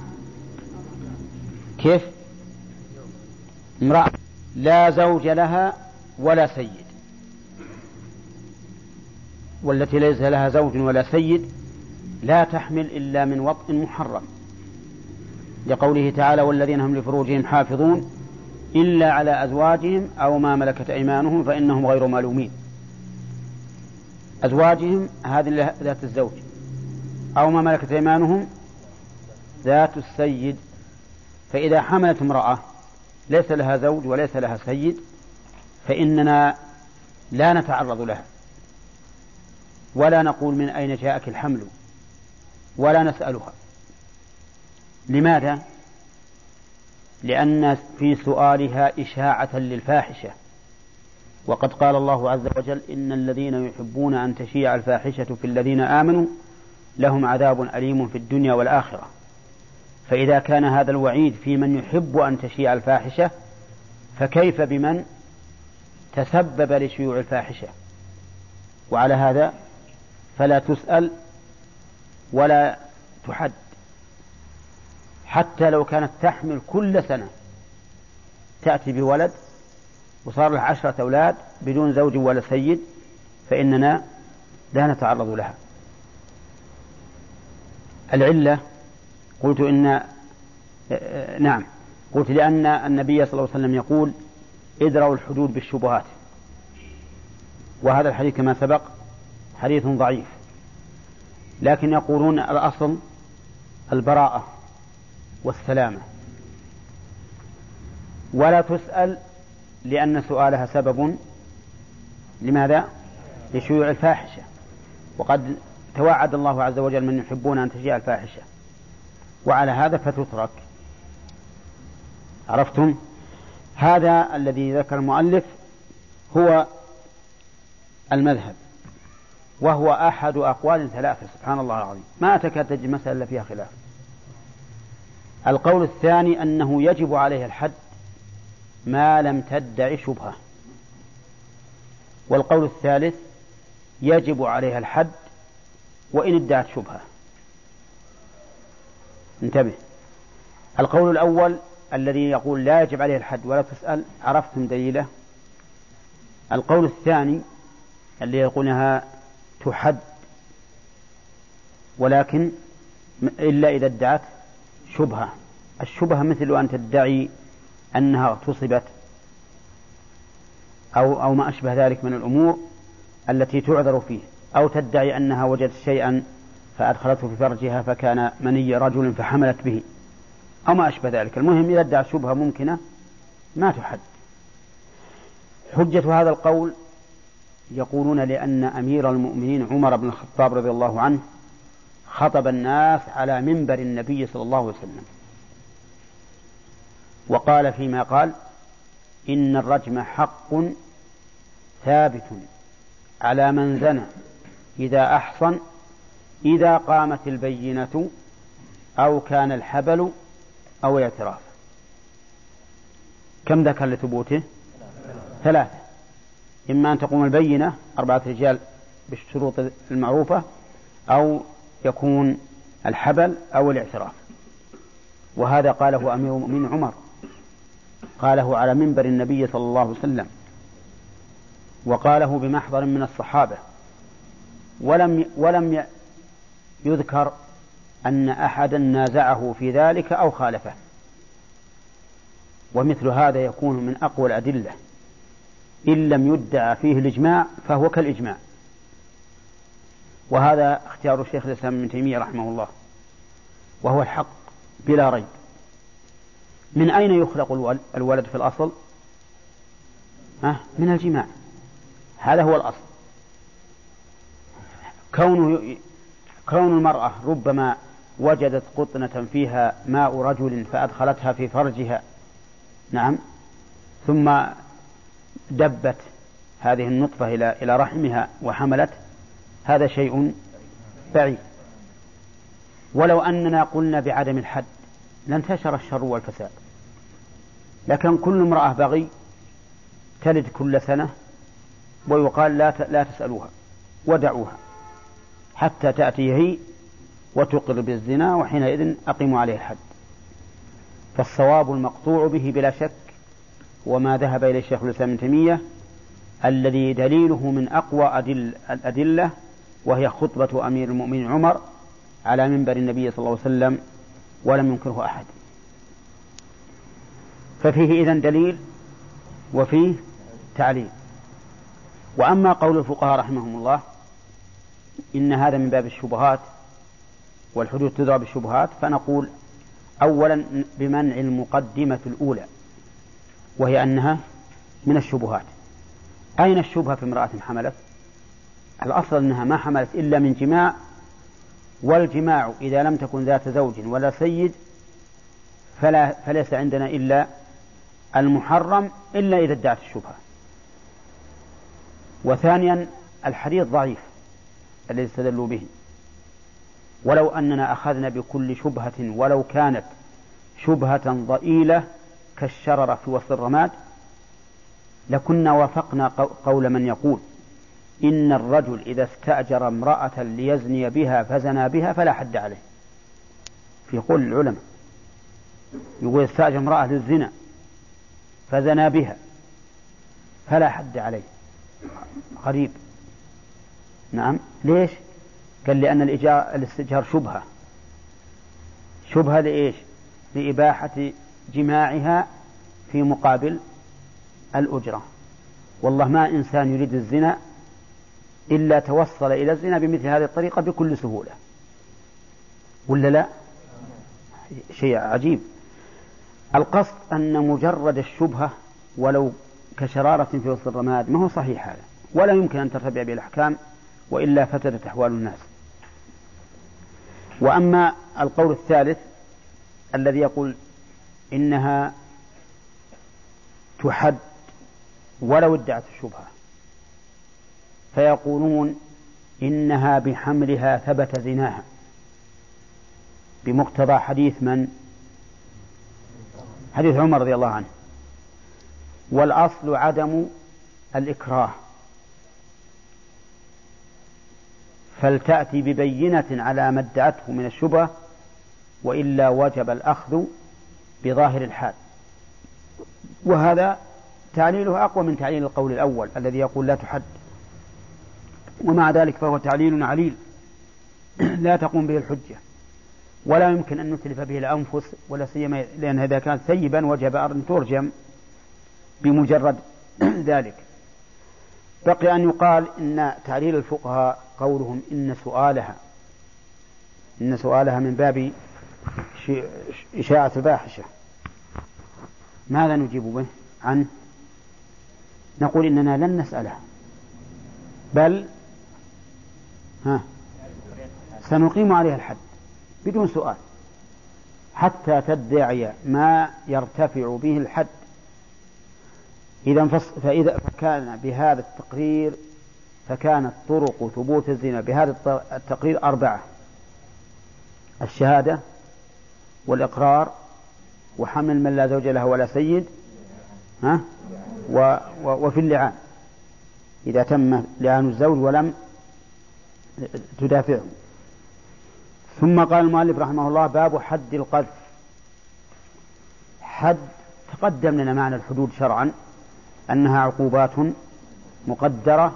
كيف؟ امرأة لا زوج لها ولا سيد، والتي ليس لها زوج ولا سيد لا تحمل إلا من وطء محرم، لقوله تعالى والذين هم لفروجهم حافظون إلا على أزواجهم أو ما ملكت أيمانهم فإنهم غير ملومين. أزواجهم هذه ذات الزوج، أو ما ملكت أيمانهم ذات السيد. فإذا حملت امرأة ليس لها زوج وليس لها سيد فإننا لا نتعرض لها ولا نقول من أين جاءك الحمل ولا نسألها. لماذا؟ لأن في سؤالها إشاعة للفاحشة، وقد قال الله عز وجل إن الذين يحبون أن تشيع الفاحشة في الذين آمنوا لهم عذاب أليم في الدنيا والآخرة. فإذا كان هذا الوعيد في من يحب أن تشيع الفاحشة فكيف بمن تسبب لشيوع الفاحشة؟ وعلى هذا فلا تسأل ولا تحد، حتى لو كانت تحمل كل سنة تأتي بولد وصار له عشرة أولاد بدون زوج ولا سيد فإننا لا نتعرض لها. العلة قلت إن نعم قلت لأن النبي صلى الله عليه وسلم يقول ادروا الحدود بالشبهات، وهذا الحديث كما سبق حديث ضعيف، لكن يقولون الأصل البراءة والسلامة، ولا تسأل لأن سؤالها سبب لماذا؟ لشيوع الفاحشة، وقد توعد الله عز وجل من يحبون أن تشيع الفاحشة، وعلى هذا فتترك. عرفتم؟ هذا الذي ذكر المؤلف هو المذهب، وهو أحد أقوال ثلاثة، سبحان الله العظيم، ما تكاد تجد مسألة فيها خلاف. القول الثاني أنه يجب عليه الحد ما لم تدع شبهة، والقول الثالث يجب عليها الحد وإن ادعت شبهة. انتبه، القول الأول الذي يقول لا يجب عليه الحد ولا تسأل عرفتم دليله. القول الثاني الذي يقولها تحد ولكن إلا إذا ادعت شبهة. الشبهة مثل أن تدعي أنها اغتصبت أو, أو ما أشبه ذلك من الأمور التي تعذر فيه، أو تدعي أنها وجدت شيئا فأدخلته في فرجها فكان مني رجل فحملت به أو ما أشبه ذلك. المهم إذا ادعت شبهة ممكنة ما تحد. حجة هذا القول يقولون لأن أمير المؤمنين عمر بن الخطاب رضي الله عنه خطب الناس على منبر النبي صلى الله عليه وسلم وقال فيما قال: إن الرجم حق ثابت على من زنى إذا أحصن إذا قامت البينة أو كان الحبل أو الاعتراف. كم ذكر لثبوته؟ ثلاثة: إما أن تقوم البينة أربعة رجال بالشروط المعروفة، أو يكون الحبل أو الاعتراف. وهذا قاله أمير المؤمنين عمر، قاله على منبر النبي صلى الله عليه وسلم، وقاله بمحضر من الصحابة، ولم ولم يذكر أن أحدا نازعه في ذلك أو خالفه. ومثل هذا يكون من أقوى الأدلة، إن لم يدعى فيه الإجماع فهو كالإجماع. وهذا اختيار الشيخ الإسلام ابن تيمية رحمه الله، وهو الحق بلا ريب. من أين يخلق الولد في الأصل؟ ها؟ من الجماع، هذا هو الأصل. كونه كون المرأة ربما وجدت قطنة فيها ماء رجل فأدخلتها في فرجها، نعم، ثم دبت هذه النطفة إلى إلى رحمها وحملت، هذا شيء بعيد. ولو أننا قلنا بعدم الحد لانتشر الشر والفساد، لكن كل امرأة بغي تلد كل سنة ويقال لا لا تسألوها ودعوها حتى تأتي هي وتقر بالزنا، وحينئذ أقيموا عليه الحد. فالصواب المقطوع به بلا شك وما ذهب إليه الشيخ الإسلام ابن تيمية، الذي دليله من أقوى أدل الأدلة، وهي خطبة أمير المؤمنين عمر على منبر النبي صلى الله عليه وسلم ولم ينكره أحد. ففيه إذن دليل وفيه تعليل. وأما قول الفقهاء رحمهم الله إن هذا من باب الشبهات والحدود تدرى بالشبهات، فنقول أولا بمنع المقدمة الأولى، وهي أنها من الشبهات. أين الشبهة في امرأة حملت؟ الأصل أنها ما حملت إلا من جماع، والجماع إذا لم تكن ذات زوج ولا سيد فلا فليس عندنا إلا المحرم إلا إذا ادعت الشبهة. وثانيا الحديث ضعيف الذي استدلوا به، ولو أننا أخذنا بكل شبهة ولو كانت شبهة ضئيلة كالشررة في وسط الرماد لكنا وافقنا قول من يقول إن الرجل إذا استأجر امرأة ليزني بها فزنى بها فلا حد عليه. في قول العلماء يقول استأجر امرأة للزنا فزنى بها فلا حد عليه. غريب. نعم، ليش؟ قال لأن الاستئجار شبهة. شبهة لإيش؟ لإباحة جماعها في مقابل الأجرة. والله ما إنسان يريد الزنا إلا توصل إلى الزنا بمثل هذه الطريقة بكل سهولة، ولا لا؟ شيء عجيب. القصد أن مجرد الشبهة ولو كشرارة في وسط الرماد ما هو صحيح هذا، ولا يمكن أن ترتبع به الأحكام، وإلا فسدت أحوال الناس. وأما القول الثالث الذي يقول إنها تحد ولو ادعت الشبهة، فيقولون إنها بحملها ثبت زناها بمقتضى حديث من؟ حديث عمر رضي الله عنه. والأصل عدم الإكراه، فلتأتي ببينة على ما ادعته من الشبهة، وإلا وجب الأخذ بظاهر الحال. وهذا تعليله أقوى من تعليل القول الأول الذي يقول لا تحد، ومع ذلك فهو تعليل عليل لا تقوم به الحجة، ولا يمكن أن نتلف به الأنفس، ولا سيما لأن إذا كانت ثيبا وجب أن ترجم بمجرد ذلك. بقي أن يقال إن تعليل الفقهاء قولهم إن سؤالها إن سؤالها من باب إشاعة الفاحشة. ماذا نجيب به عنه؟ نقول إننا لن نسألها، بل ها سنقيم عليها الحد بدون سؤال حتى تدعي ما يرتفع به الحد. إذا فإذا فكان بهذا التقرير فكانت طرق ثبوت الزنا بهذا التقرير أربعة: الشهادة والإقرار وحمل من لا زوج له ولا سيد ها و و وفي اللعان إذا تم لعان الزوج ولم تدافعه. ثم قال المؤلف رحمه الله: باب حد القذف. حد تقدم لنا معنى الحدود شرعا أنها عقوبات مقدرة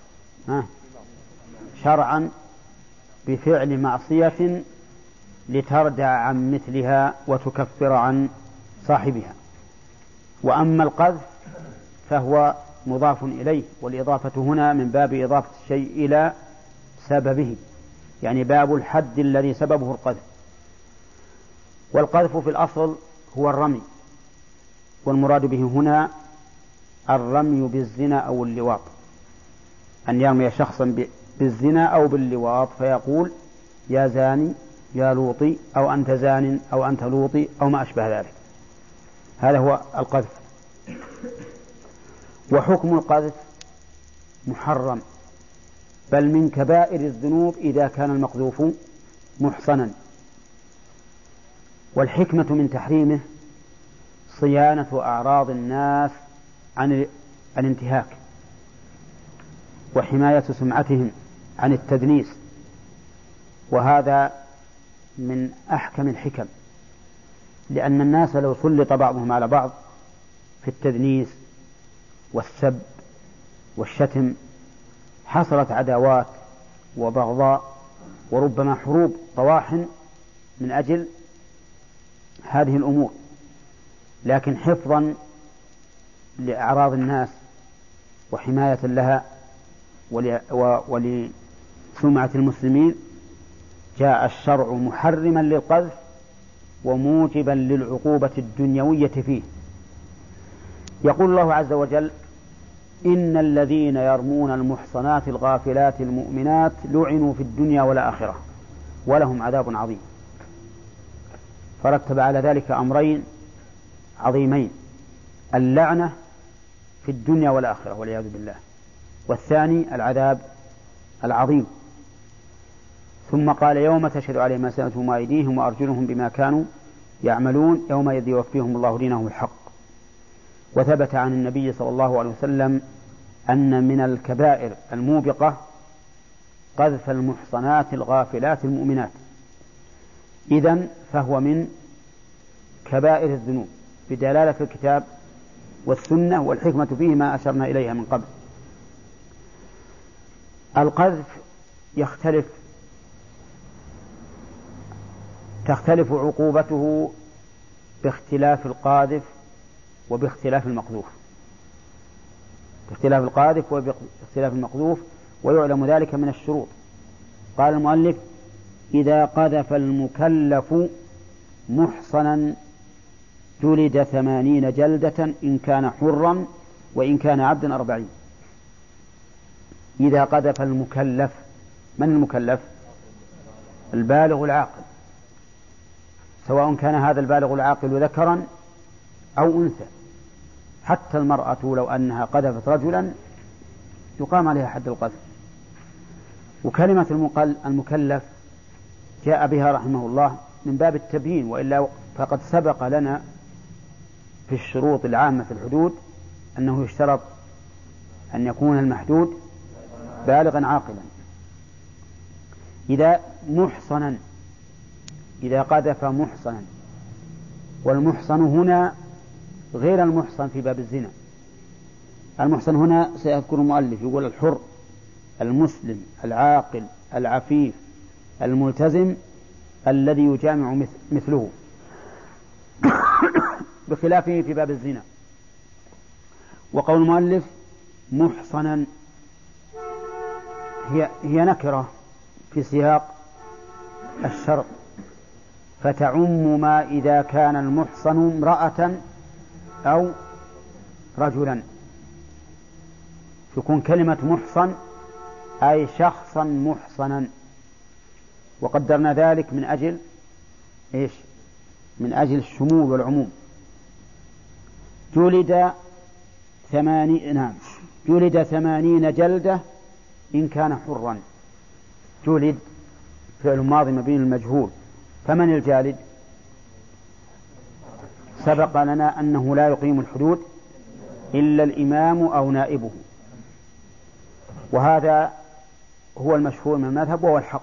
شرعا بفعل معصية لتردع عن مثلها وتكفر عن صاحبها. وأما القذف فهو مضاف إليه، والإضافة هنا من باب إضافة الشيء إلى سببه، يعني باب الحد الذي سببه القذف. والقذف في الأصل هو الرمي، والمراد به هنا الرمي بالزنا أو اللواط، أن يرمي شخصا بالزنا أو باللواط فيقول يا زاني يا لوطي أو أنت زان أو أنت لوطي أو ما أشبه ذلك. هذا هو القذف. وحكم القذف محرم، بل من كبائر الذنوب إذا كان المقذوف محصنا. والحكمة من تحريمه صيانة أعراض الناس عن الانتهاك، وحماية سمعتهم عن التدنيس، وهذا من أحكم الحكم، لأن الناس لو سلط بعضهم على بعض في التدنيس والسب والشتم حصلت عداوات وبغضاء وربما حروب طواحن من أجل هذه الأمور. لكن حفظا لأعراض الناس وحماية لها ولسمعة المسلمين جاء الشرع محرما للقذف وموجبا للعقوبة الدنيوية فيه. يقول الله عز وجل: إن الذين يرمون المحصنات الغافلات المؤمنات لعنوا في الدنيا والآخرة ولهم عذاب عظيم. فرتب على ذلك أمرين عظيمين: اللعنة في الدنيا والآخرة والعياذ بالله، والثاني العذاب العظيم. ثم قال: يوم تشهد عليهم ألسنتهم وأيديهم وأرجلهم بما كانوا يعملون يومئذ يوفيهم الله دينهم الحق. وثبت عن النبي صلى الله عليه وسلم أن من الكبائر الموبقة قذف المحصنات الغافلات المؤمنات. إذن فهو من كبائر الذنوب بدلالة الكتاب والسنة، والحكمة فيه ما أشرنا إليها من قبل. القذف يختلف تختلف عقوبته باختلاف القاذف وباختلاف المقذوف، باختلاف القاذف وباختلاف المقذوف، ويعلم ذلك من الشروط. قال المؤلف: إذا قذف المكلف محصنا جلد ثمانين جلدة إن كان حرا وإن كان عبدا أربعين. إذا قذف المكلف، من المكلف؟ البالغ العاقل، سواء كان هذا البالغ العاقل ذكرا أو أنثى. حتى المرأة لو أنها قذفت رجلا يقام عليها حد القذف. وكلمة المكلف جاء بها رحمه الله من باب التبيين، وإلا فقد سبق لنا في الشروط العامة في الحدود أنه يشترط أن يكون المحدود بالغا عاقلا. إذا محصنا، إذا قذف محصنا، والمحصن هنا غير المحصن في باب الزنا. المحصن هنا سيذكر المؤلف يقول: الحر المسلم العاقل العفيف الملتزم الذي يجامع مثله، بخلافه في باب الزنا. وقول المؤلف محصنا هي هي نكرة في سياق الشرط، فتعم ما إذا كان المحصن امرأة أو رجلا، تكون كلمة محصن أي شخصا محصنا، وقدرنا ذلك من أجل إيش؟ من أجل الشمول والعموم. جلد ثمانين نعم جلد ثمانين جلدة إن كان حرا. جلد فعل ماضي مبني المجهول، فمن الجالد؟ سبق لنا أنه لا يقيم الحدود إلا الإمام أو نائبه، وهذا هو المشهور من المذهب وهو الحق.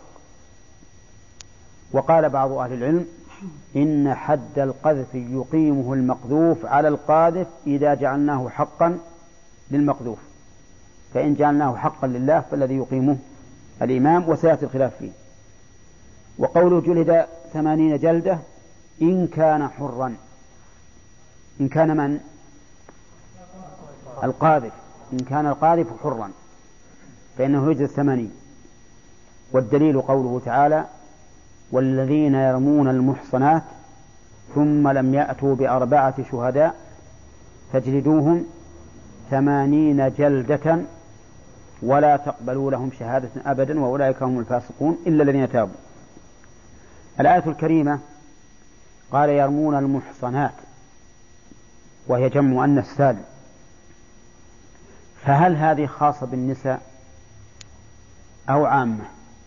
وقال بعض أهل العلم إن حد القذف يقيمه المقذوف على القاذف إذا جعلناه حقا للمقذوف، فإن جعلناه حقا لله فالذي يقيمه الإمام، وسيأتي الخلاف فيه. وقوله جلد ثمانين جلدة إن كان حرا، إن كان من؟ القاذف، إن كان القاذف حرا فإنه يجلد ثمانين. والدليل قوله تعالى والذين يرمون المحصنات ثم لم يأتوا بأربعة شهداء فاجلدوهم ثمانين جلدة ولا تقبلوا لهم شهادة أبدا وأولئك هم الفاسقون إلا الذين تابوا. الآية الكريمة قال يرمون المحصنات وهي جمع مؤنث سالم، فهل هذه خاصة بالنساء أو عامة؟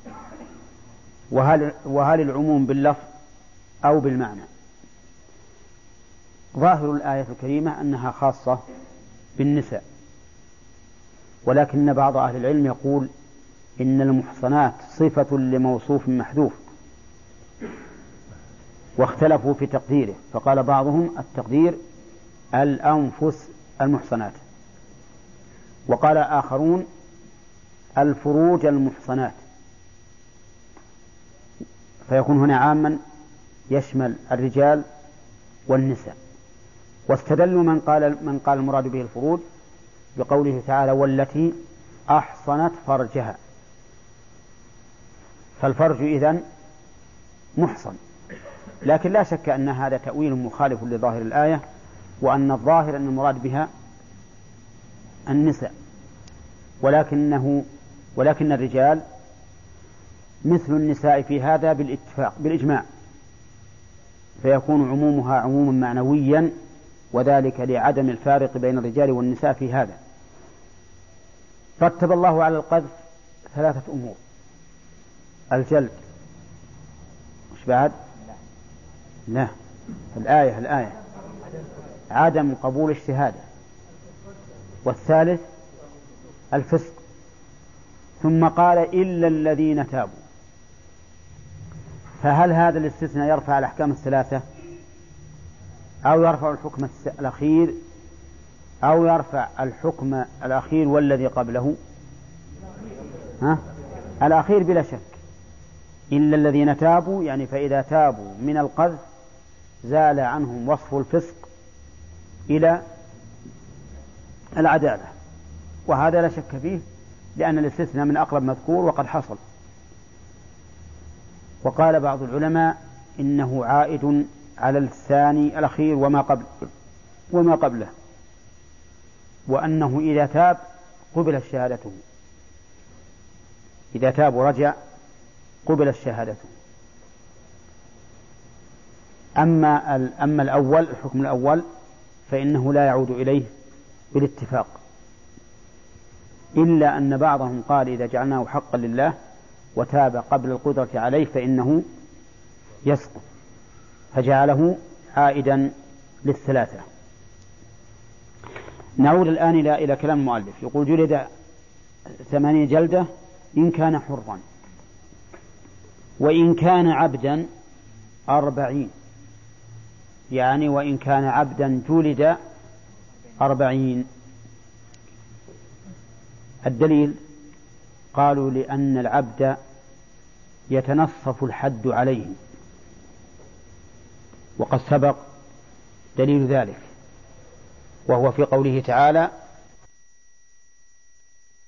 وهل, وهل العموم باللفظ أو بالمعنى؟ ظاهر الآية الكريمة أنها خاصة بالنساء، ولكن بعض أهل العلم يقول إن المحصنات صفة لموصوف محذوف، واختلفوا في تقديره، فقال بعضهم التقدير الأنفس المحصنات، وقال آخرون الفروج المحصنات، فيكون هنا عاما يشمل الرجال والنساء. واستدلوا من قال من قال المراد به الفروج بقوله تعالى والتي أحصنت فرجها، فالفرج إذن محصن، لكن لا شك أن هذا تأويل مخالف لظاهر الآية، وأن الظاهر أن المراد بها النساء، ولكنه ولكن الرجال مثل النساء في هذا بالاتفاق بالإجماع، فيكون عمومها عموما معنويا، وذلك لعدم الفارق بين الرجال والنساء في هذا. رتب الله على القذف ثلاثة أمور: الجلد، مش بعد؟ لا، الآية الآية عدم قبول الشهادة، والثالث الفسق، ثم قال إلا الذين تابوا. فهل هذا الاستثناء يرفع الأحكام الثلاثة أو يرفع الحكم الأخير أو يرفع الحكم الأخير والذي قبله؟ ها؟ الأخير بلا شك، إلا الذين تابوا، يعني فإذا تابوا من القذف زال عنهم وصف الفسق إلى العدالة، وهذا لا شك فيه، لأن الاستثناء من أقرب مذكور وقد حصل. وقال بعض العلماء إنه عائد على الثاني الأخير وما قبل وما قبله، وأنه إذا تاب قبل شهادته، إذا تاب ورجع قبل شهادته. أما أما الأول، الحكم الأول، فإنه لا يعود إليه بالاتفاق، إلا أن بعضهم قال إذا جعلناه حقا لله وتاب قبل القدرة عليه فإنه يسقط، فجعله عائدا للثلاثة. نعود الآن إلى إلى كلام المؤلف. يقول جلد ثمانين جلدة إن كان حرا، وإن كان عبدا أربعين، يعني وإن كان عبدا جلد أربعين. الدليل قالوا لأن العبد يتنصف الحد عليه، وقد سبق دليل ذلك، وهو في قوله تعالى